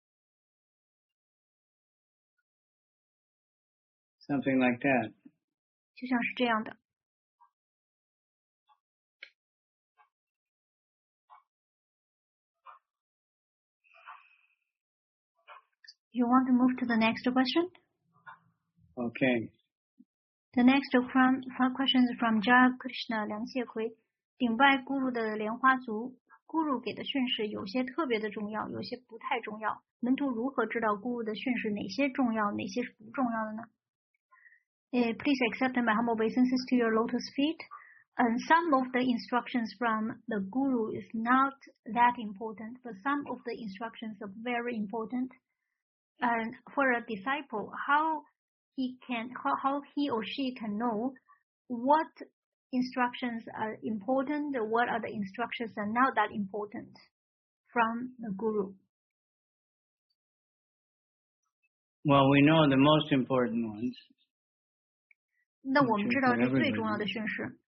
Something like that. 就像是这样的。You want to move to the next question? Okay. The next question is from Jaya Krishna 梁谢奎。顶拜咕噜的莲花族，咕噜给的训示有些特别的重要，有些不太重要。门徒如何知道咕噜的训示哪些重要，哪些是不重要的呢？ Uh, please accept my humble obeisances to your lotus feet. And some of the instructions from the guru is not that important, but some of the instructions are very important. And for a disciple, how he can, how, how he or she can know what instructions are important, what are the instructions are not that important from the guru. Well, we know the most important ones. 那我们知道这最重要的训示。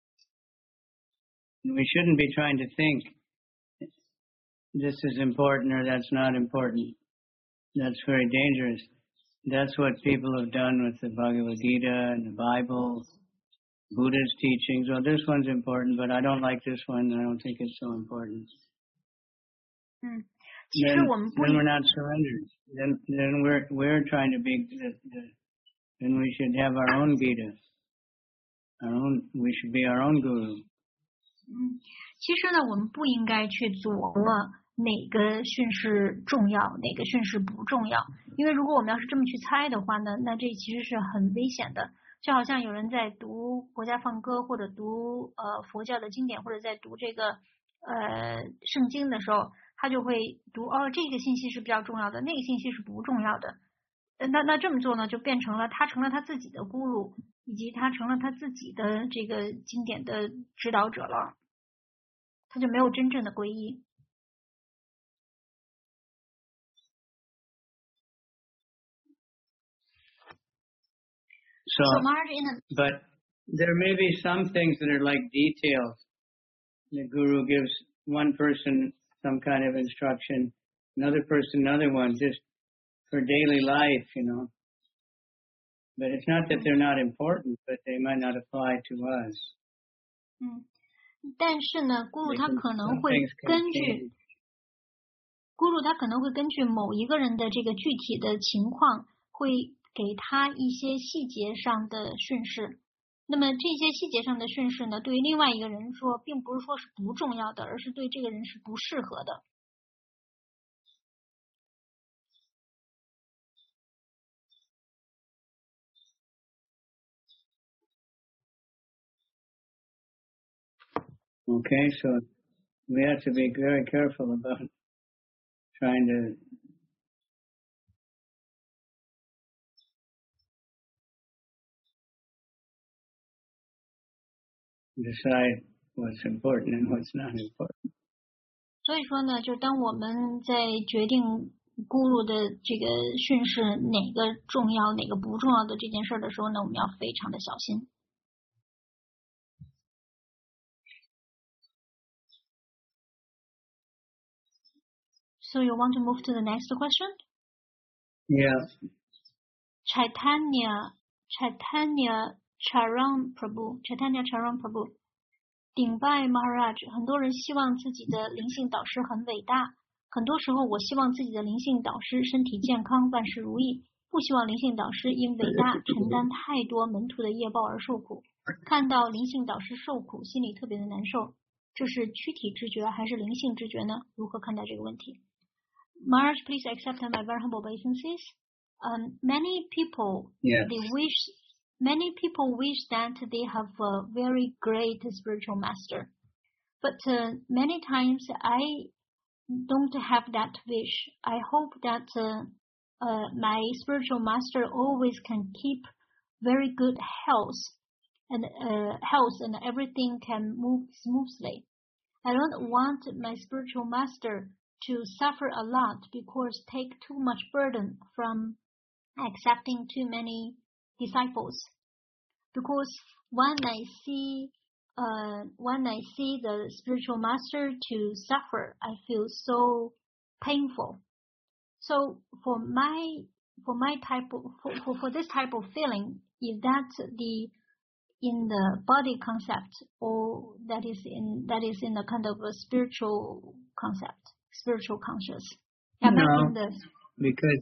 We shouldn't be trying to think this is important or that's not important. That's very dangerous. That's what people have done with the Bhagavad Gita and the Bible, Buddha's teachings. Well, this one's important, but I don't like this one. I don't think it's so important. 嗯，其实 Then, 我们不 then we're not surrendered. Then, then we're we're trying to be. The, the, then we should have our own Gita. Our own. We should be our own guru. 嗯，其实呢，我们不应该去琢磨哪个训示重要，哪个训示不重要。因为如果我们要是这么去猜的话呢，那这其实是很危险的。就好像有人在读国家放歌，或者读呃佛教的经典，或者在读这个呃圣经的时候，他就会读哦，这个信息是比较重要的，那个信息是不重要的。那那这么做呢，就变成了他成了他自己的咕噜，以及他成了他自己的这个经典的指导者了，他就没有真正的皈依。 So, So Maharaj, in a, but there may be some things that are like details. The guru gives one person some kind of instruction, another person another one, just for daily life, you know. But it's not that they're not important, but they might not apply to us. 嗯，但是呢，咕噜他可能会 Some things can 根据 change. 咕噜他可能会根据某一个人的这个具体的情况，会给他一些细节上的训示。那么这些细节上的训示呢，对于另外一个人说，并不是说是不重要的，而是对这个人是不适合的。 Okay, so we have to be very careful about trying to decide what's important and what's not important. 所以说呢，就当我们在决定咕噜的这个训示哪个重要哪个不重要的这件事的时候呢，我们要非常的小心。So you want to move to the next question? Yeah. Chaitanya, Chaitanya Charan Prabhu, Chaitanya Charan Prabhu. 顶拜 Maharaj， 很多人希望自己的灵性导师很伟大。很多时候，我希望自己的灵性导师身体健康，万事如意，不希望灵性导师因伟大承担太多门徒的业报而受苦。看到灵性导师受苦，心里特别的难受。这是躯体知觉还是灵性知觉呢？如何看待这个问题？ Maharaj, please accept my very humble obeisances. Um, many people, Yes. they wish, many people wish that they have a very great spiritual master. But uh, many times I don't have that wish. I hope that uh, uh, my spiritual master always can keep very good health and uh, health and everything can move smoothly. I don't want my spiritual master to suffer a lot because take too much burden from accepting too many disciples. Because when I see uh, when I see the spiritual master to suffer, I feel so painful. So for my for my type of, for, for, for this type of feeling, is that the in the body concept, or that is in that is in the kind of a spiritual concept, spiritual conscious? Am no, I in the because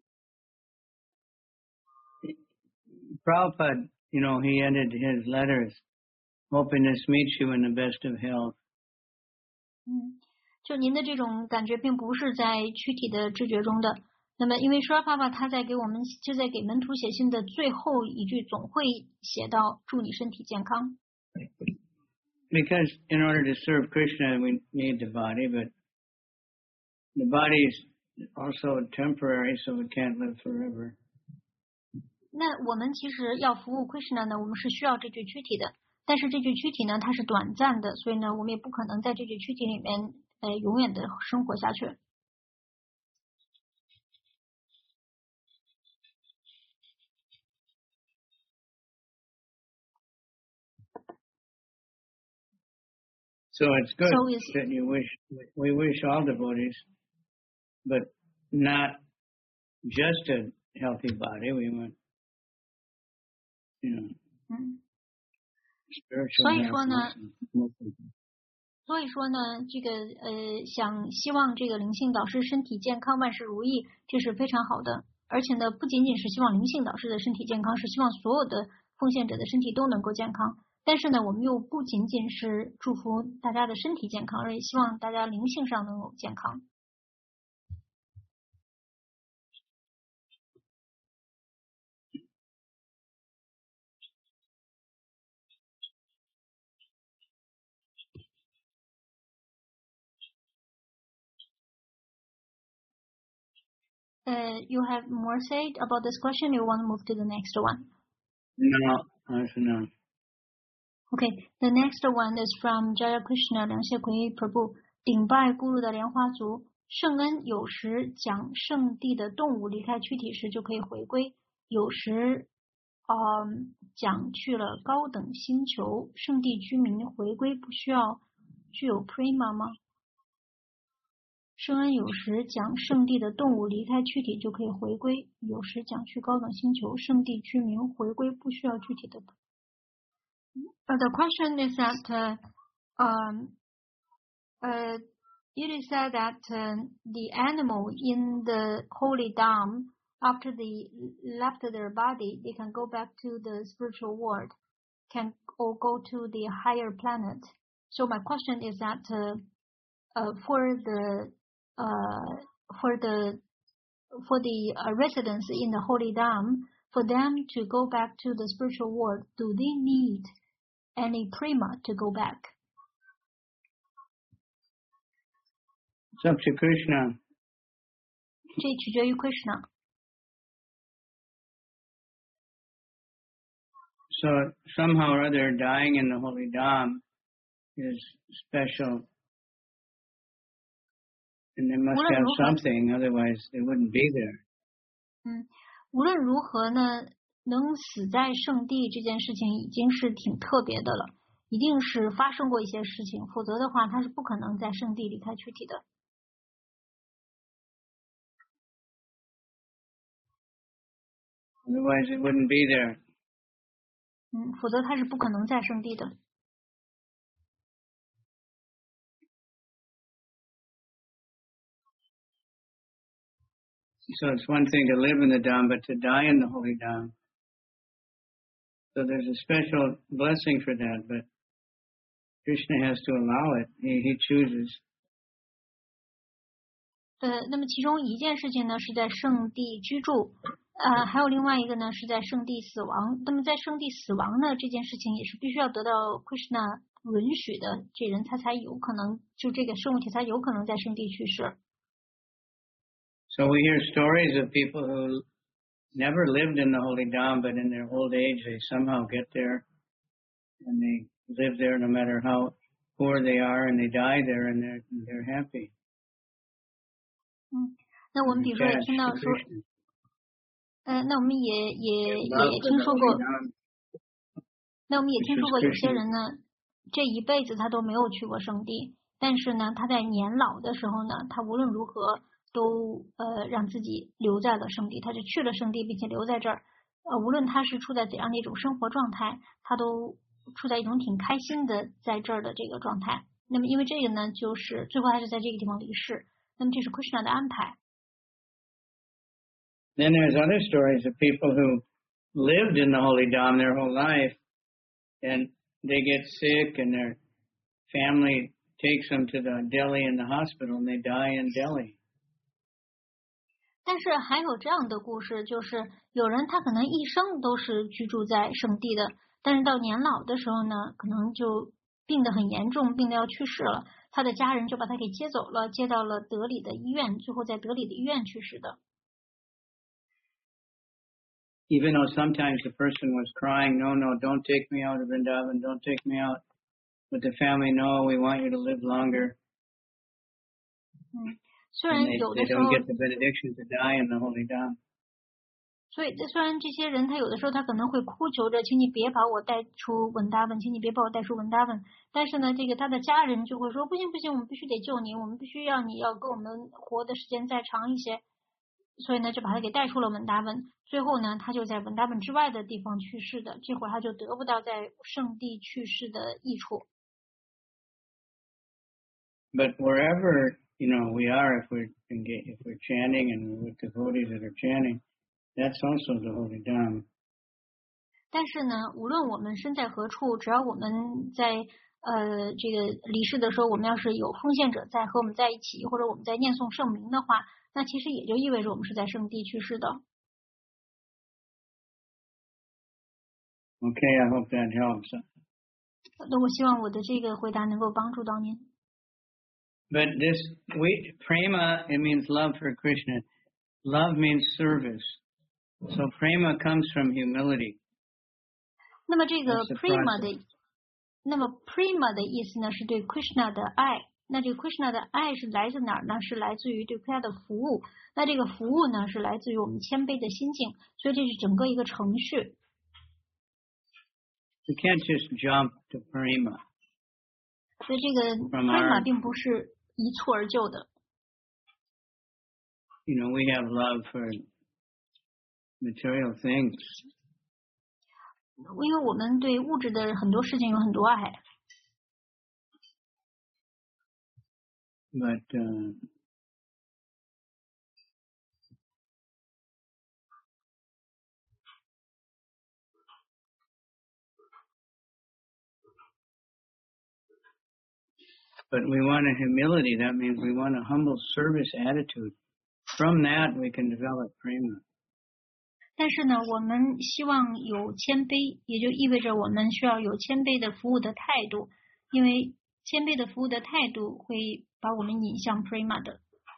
Prabhupada, you know, he ended his letters, hoping to meet you in the best of health. 嗯，就您的这种感觉并不是在躯体的知觉中的。那么，因为说爸爸他在给我们就在给门徒写信的最后一句总会写到祝你身体健康。 Because in order to serve Krishna, we need the body, but the body is also temporary, so we can't live forever. 那我们其实要服务 Krishna 呢，我们是需要这具躯体的，但是这具躯体呢，它是短暂的，所以呢，我们也不可能在这具躯体里面呃永远的生活下去。 So it's good So is, that you wish, we wish all devotees, but not just a healthy body. We want, you know, 嗯， spiritual 所以说呢， health. 所以说呢，这个呃，想希望这个灵性导师身体健康，万事如意，这是非常好的。而且呢，不仅仅是希望灵性导师的身体健康，是希望所有的奉献者的身体都能够健康。但是呢，我们又不仅仅是祝福大家的身体健康，而且希望大家灵性上能够健康。Uh, you have more said about this question? You want to move to the next one? No, that's enough. Okay, the next one is from Jaya Krishna 梁谢奎 Prabhu 顶拜咕噜的莲花族。圣恩有时讲圣地的动物离开躯体时就可以回归，有时嗯讲去了高等星球，圣地居民回归不需要具有 prima 吗？圣恩有时讲圣地的动物离开躯体就可以回归，有时讲去高等星球，圣地居民回归不需要具体的。Uh, the question is that uh, um, uh, it is said that uh, the animal in the holy dam, after they left their body, they can go back to the spiritual world, can or go to the higher planet. So my question is that uh, uh, for the uh, for the for the uh, residents in the holy dam, for them to go back to the spiritual world, do they need any prima to go back? It's up to Krishna. 这取决于 Krishna. So somehow or other, dying in the holy dham is special, and they must have something, otherwise they wouldn't be there. 嗯，无论如何呢，能死在圣地这件事情已经是挺特别的了，一定是发生过一些事情，否则的话他是不可能在圣地离开躯体的。 Otherwise it wouldn't be there. 嗯，否则他是不可能在圣地的。 So it's one thing to live in the dham, but to die in the holy dham. So there's a special blessing for that, but Krishna has to allow it. He, he chooses. 呃，那么其中一件事情呢是在圣地居住，呃，还有另外一个呢是在圣地死亡。那么在圣地死亡呢这件事情也是必须要得到 Krishna 允许的，这人他才有可能，就这个生物体才有可能在圣地去世。 So we hear stories of people who never lived in the holy dham, but in their old age they somehow get there, and they live there no matter how poor they are, and they die there, and they're they're happy. 嗯，那我们比如说也听到说，呃，那我们也也也听说过， 那我们也听说过有些人呢，这一辈子他都没有去过圣地，但是呢，他在年老的时候呢，他无论如何都呃让自己留在了圣地，他就去了圣地，并且留在这儿。呃，无论他是处在怎样的一种生活状态，他都处在一种挺开心的在这儿的这个状态。那么因为这个呢，就是最后还是在这个地方离世。那么这是 Krishna 的安排。 Then there's other stories of people who lived in the Holy Dham their whole life, and they get sick, and their family takes them to the Delhi in the hospital, and they die in Delhi. 但是还有这样的故事，就是有人他可能一生都是居住在圣地的，但是到年老的时候呢，可能就病得很严重，病得要去世了，他的家人就把他给接走了，接到了德里的医院，最后在德里的医院去世的。 Even though sometimes the person was crying, no, no, don't take me out of Vrindavan, don't take me out. But the family, no, we want you to live longer. 嗯，虽然 they, 有的 they 时候 don't get the benediction to die in the Holy Dham. 所以，虽然这些人他有的时候他可能会哭求着，请你别把我带出文达文，请你别把我带出文达文。但是呢，这个他的家人就会说，不行不行，我们必须得救你，我们必须要你要跟我们活的时间再长一些。所以呢，就把他给带出了文达文。最后呢，他就在文达文之外的地方去世的。这会儿他就得不到在圣地去世的益处。 But wherever you know we are, if we're if we're chanting and we're with devotees that are chanting, that's also the Holy Dham. 但是呢，无论我们身在何处，只要我们在呃这个离世的时候，我们要是有奉献者在和我们在一起，或者我们在念诵圣名的话，那其实也就意味着我们是在圣地去世的。 Okay, I hope that helps. 那我希望我的这个回答能够帮助到您。 But this, we prema, it means love for Krishna. Love means service. So prema comes from humility. 那么这个 That's the prema process. 的，那么 prema 的意思呢，是对 Krishna 的爱。那这个 Krishna 的爱是来自哪儿呢？是来自于对 Krishna 的服务。那这个服务呢，是来自于我们谦卑的心境。所以这是整个一个程序。 You can't just jump to prema. 所以这个 From our- prema 并不是一蹴而就的。 You know, we have love for material things. 因为我们对物质的很多事情有很多爱。 But uh, but we want a humility. That means we want a humble service attitude. From that, we can develop prema. 但是呢，我们希望有谦卑，也就意味着我们需要有谦卑的服务的态度，因为谦卑的服务的态度会把我们引向 prema 的。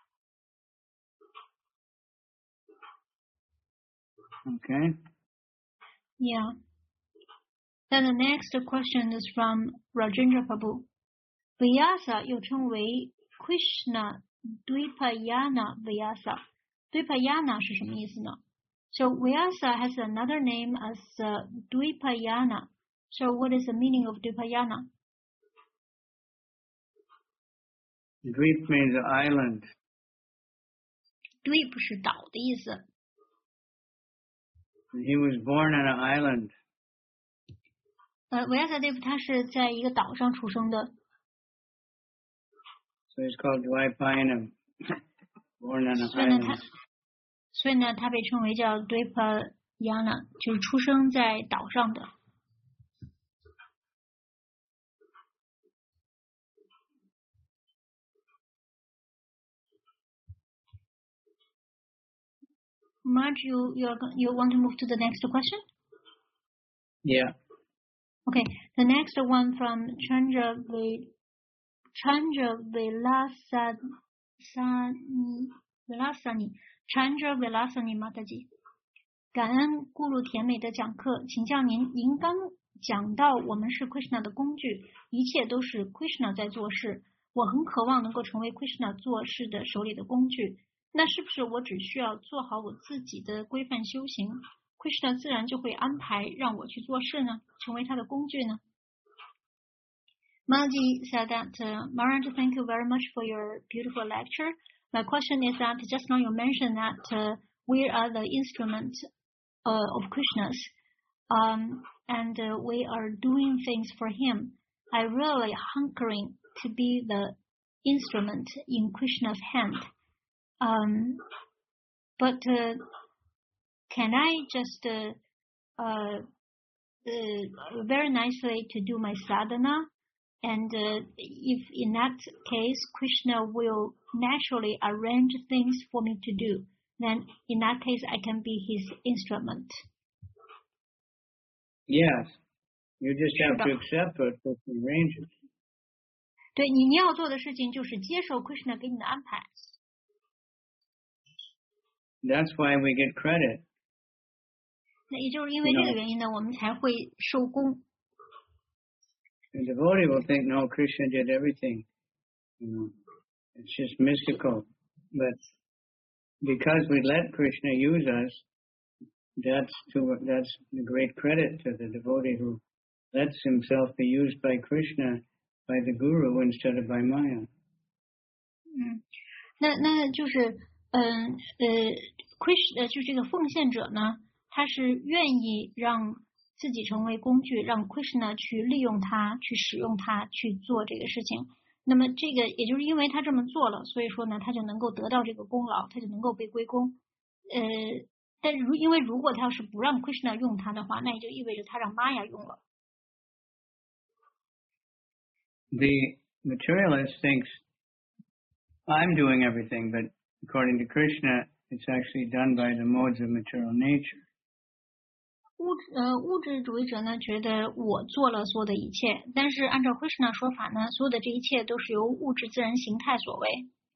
Okay? Yeah. Then the next question is from Rajendra Prabhu. Vyasa 又称为 Krishna Dvipayana Vyasa. Dvipayana 是什么意思呢？ So Vyasa has another name as uh, Dvipayana. So what is the meaning of Dvipayana? Dweep means island. Dvip 是岛的意思。 He was born on an island. 呃，维亚萨 Dev 他是在一个岛上出生的。 So he's called Dvipayana. Born on an 所以呢，他 island. 所以呢，他被称为叫 Dvipayana，就是出生在岛上的。Marge, you you are, you want to move to the next question? Yeah. Okay, the next one from Chandra V Chandra Vilasani Vilasani Chandra Vilasani Mataji. 感恩咕噜甜美的讲课，请教您，您刚讲到我们是 Krishna 的工具，一切都是 Krishna 在做事。我很渴望能够成为 Krishna 做事的手里的工具。那是不是我只需要做好我自己的规范修行 Krishna 自然就会安排让我去做事呢，成为他的工具呢。Maji said that, uh, Maharaj, thank you very much for your beautiful lecture. My question is that just now you mentioned that uh, we are the instrument uh, of Krishna's, um, and uh, we are doing things for him. I really hankering to be the instrument in Krishna's hand. Um, but uh, can I just uh, uh, uh, very nicely to do my sadhana? And uh, if in that case, Krishna will naturally arrange things for me to do, then in that case, I can be his instrument. Yes. You just have to accept what Krishna arranges. 对，你你要做的事情就是接受 Krishna 给你的安排。 That's why we get credit. 那也就是因为这个原因呢，我们才会受功。 The devotee will think, no, Krishna did everything. You know, it's just mystical. But because we let Krishna use us, that's to that's the great credit to the devotee who lets himself be used by Krishna, by the Guru instead of by Maya. 嗯，那那就是嗯呃 ，Krishna 呃，就是这个奉献者呢，他是愿意让自己成为工具，让 Krishna 去利用它，去使用它，去做这个事情。那么这个也就是因为他这么做了，所以说呢，他就能够得到这个功劳，他就能够被归功。呃，但如因为如果他要是不让 Krishna 用它的话，那也就意味着他让 Maya 用了。 The materialist thinks I'm doing everything, but according to Krishna, it's actually done by the modes of material nature. 物质呃物质主义者呢，觉得我做了所有的一切，但是按照 Krishna 说法呢，所有的这一切都是由物质自然形态所为。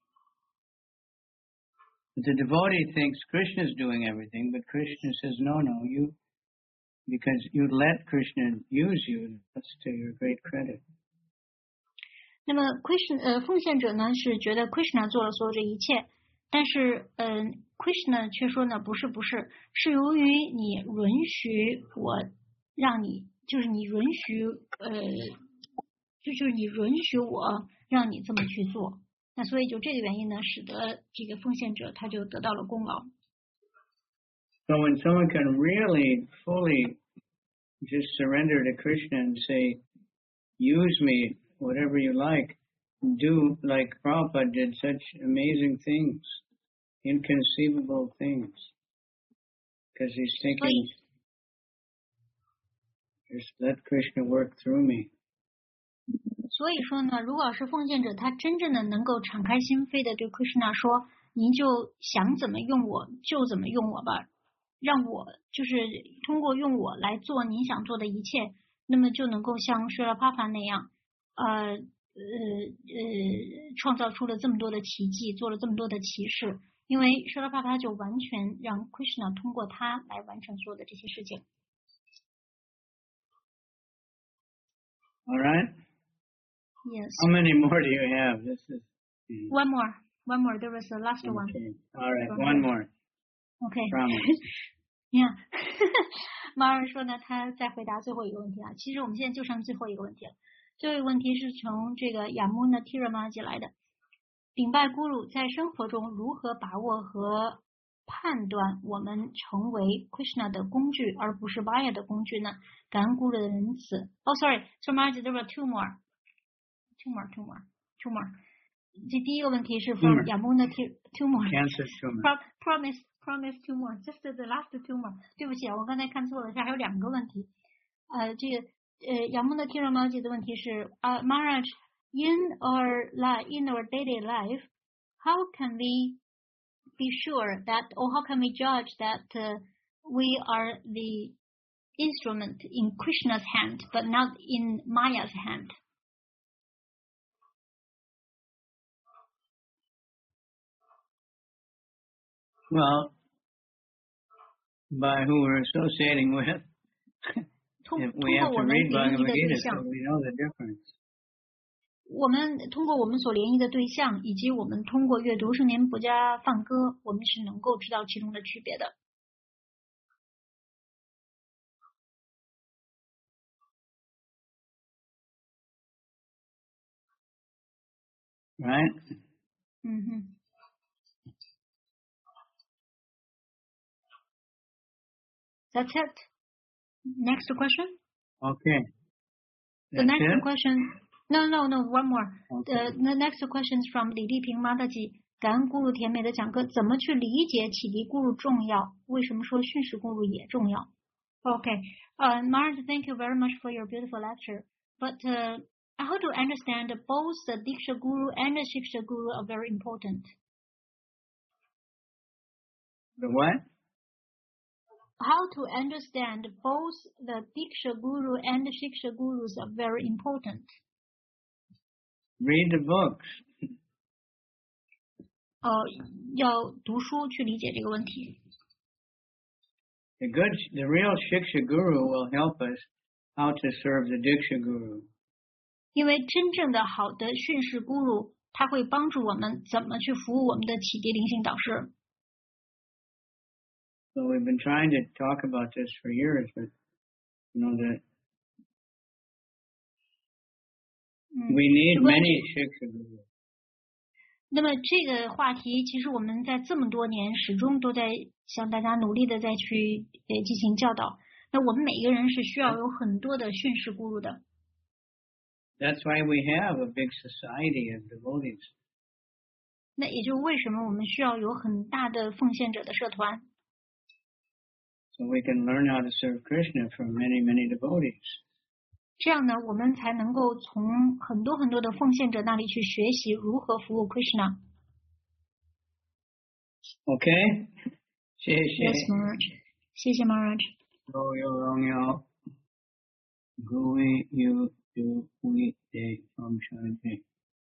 The devotee thinks Krishna is doing everything, but Krishna says, no, no, you, because you let Krishna use you, that's to your great credit. 那么 Krishna 呃奉献者呢是觉得 Krishna 做了所有这一切，但是嗯、呃、Krishna 却说呢不是不是，是由于你允许我让你，就是你允许呃就就是你允许我让你这么去做，那所以就这个原因呢，使得这个奉献者他就得到了功劳。 So when someone can really fully just surrender to Krishna and say, use me, whatever you like, do like Prabhupada did such amazing things, inconceivable things, because he's thinking, just let Krishna work through me. 所以说呢，如果是奉献者，他真正的能够敞开心扉的对 Krishna 说，您就想怎么用我就怎么用我吧，让我就是通过用我来做您想做的一切，那么就能够像舍拉帕帕那样，呃呃呃，创造出了这么多的奇迹，做了这么多的奇事，因为舍拉帕帕就完全让 Krishna 通过他来完成所有的这些事情。 All right. Yes. How many more do you have? This is one more. One more. There was the last okay. one. All right. One more. Okay. Promise. Yeah. 马尔说呢，他再回答最后一个问题啊。其实我们现在就剩最后一个问题了。最后一个问题是从这个雅穆纳提拉玛吉来的。顶拜咕噜在生活中如何把握和判断我们成为 Krishna 的工具，而不是 Maya 的工具呢？感恩咕噜的仁慈。Oh, sorry. So Maharaj, there were two more. Two more, two more, two more. 这第一个问题是 from 雅穆纳提 two more. Cancer tumor. Promise, promise two more. Just the last two more. 对不起啊，我刚才看错了，这还有两个问题。呃，这个呃雅穆纳提拉玛吉的问题是啊 Maharaj, in our life, in our daily life, how can we be sure that, or how can we judge that uh, we are the instrument in Krishna's hand, but not in Maya's hand? Well, by who we're associating with, if we have to read Bhagavad Gita, so we know the difference. 我们通过我们所联谊的对象，以及我们通过阅读圣年不加放歌，我们是能够知道其中的区别的。 right? Mm-hmm. That's it. Next question. Okay. The That's next it? question. No, no, no. One more. Okay. The, the next question is from 李丽萍妈大姐。感恩咕噜甜美的讲课，怎么去理解启迪咕噜重要？为什么说训示咕噜也重要 ？Okay. Uh, Maharaj, thank you very much for your beautiful lecture. But uh, how to understand both the Diksha Guru and the Shiksha Guru are very important. The what? How to understand both the Diksha Guru and the Shiksha Gurus are very important. Read the books. 呃，要读书去理解这个问题。 The good, the real Shiksha Guru will help us how to serve the Diksha Guru. 因为真正的好的训示咕噜，他会帮助我们怎么去服务我们的启迪灵性导师。 So we've been trying to talk about this for years, but you know that we need many Shiksha Gurus. 那么这个话题，其实我们在这么多年始终都在向大家努力的再去呃进行教导。那我们每一个人是需要有很多的训示咕噜的。 That's why we have a big society of devotees. 那也就是为什么我们需要有很大的奉献者的社团。 So we can learn how to serve Krishna from many, many devotees. 这样呢，我们才能够从很多很多的奉献者那里去学习如何服务 Krishna。 Okay? 谢谢。 Yes, Maharaj. 谢谢 Maharaj. 所有荣耀归于主为的方向的。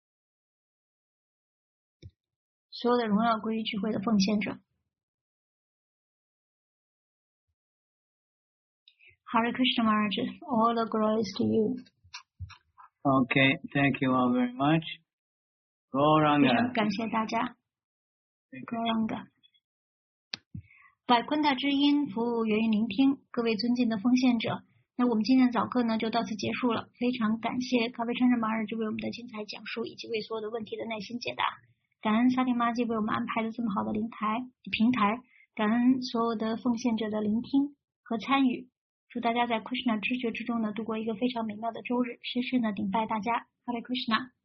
所有的荣耀归于聚会的奉献者。Hare Krishna Maharaj, all the glories to you. Okay, thank you all very much. 非 Gauranga. 常感谢大家。Gauranga。百昆塔之音服务源于聆听，各位尊敬的奉献者。那我们今天的早课呢就到此结束了，非常感谢咖啡川上马尔为我们的精彩讲述，以及为所有的问题的耐心解答。感恩萨提玛吉为我们安排的这么好的平台平台，感恩所有的奉献者的聆听和参与。祝大家在 Krishna 知觉之中呢度过一个非常美妙的周日，深深的顶拜大家。Hare Krishna。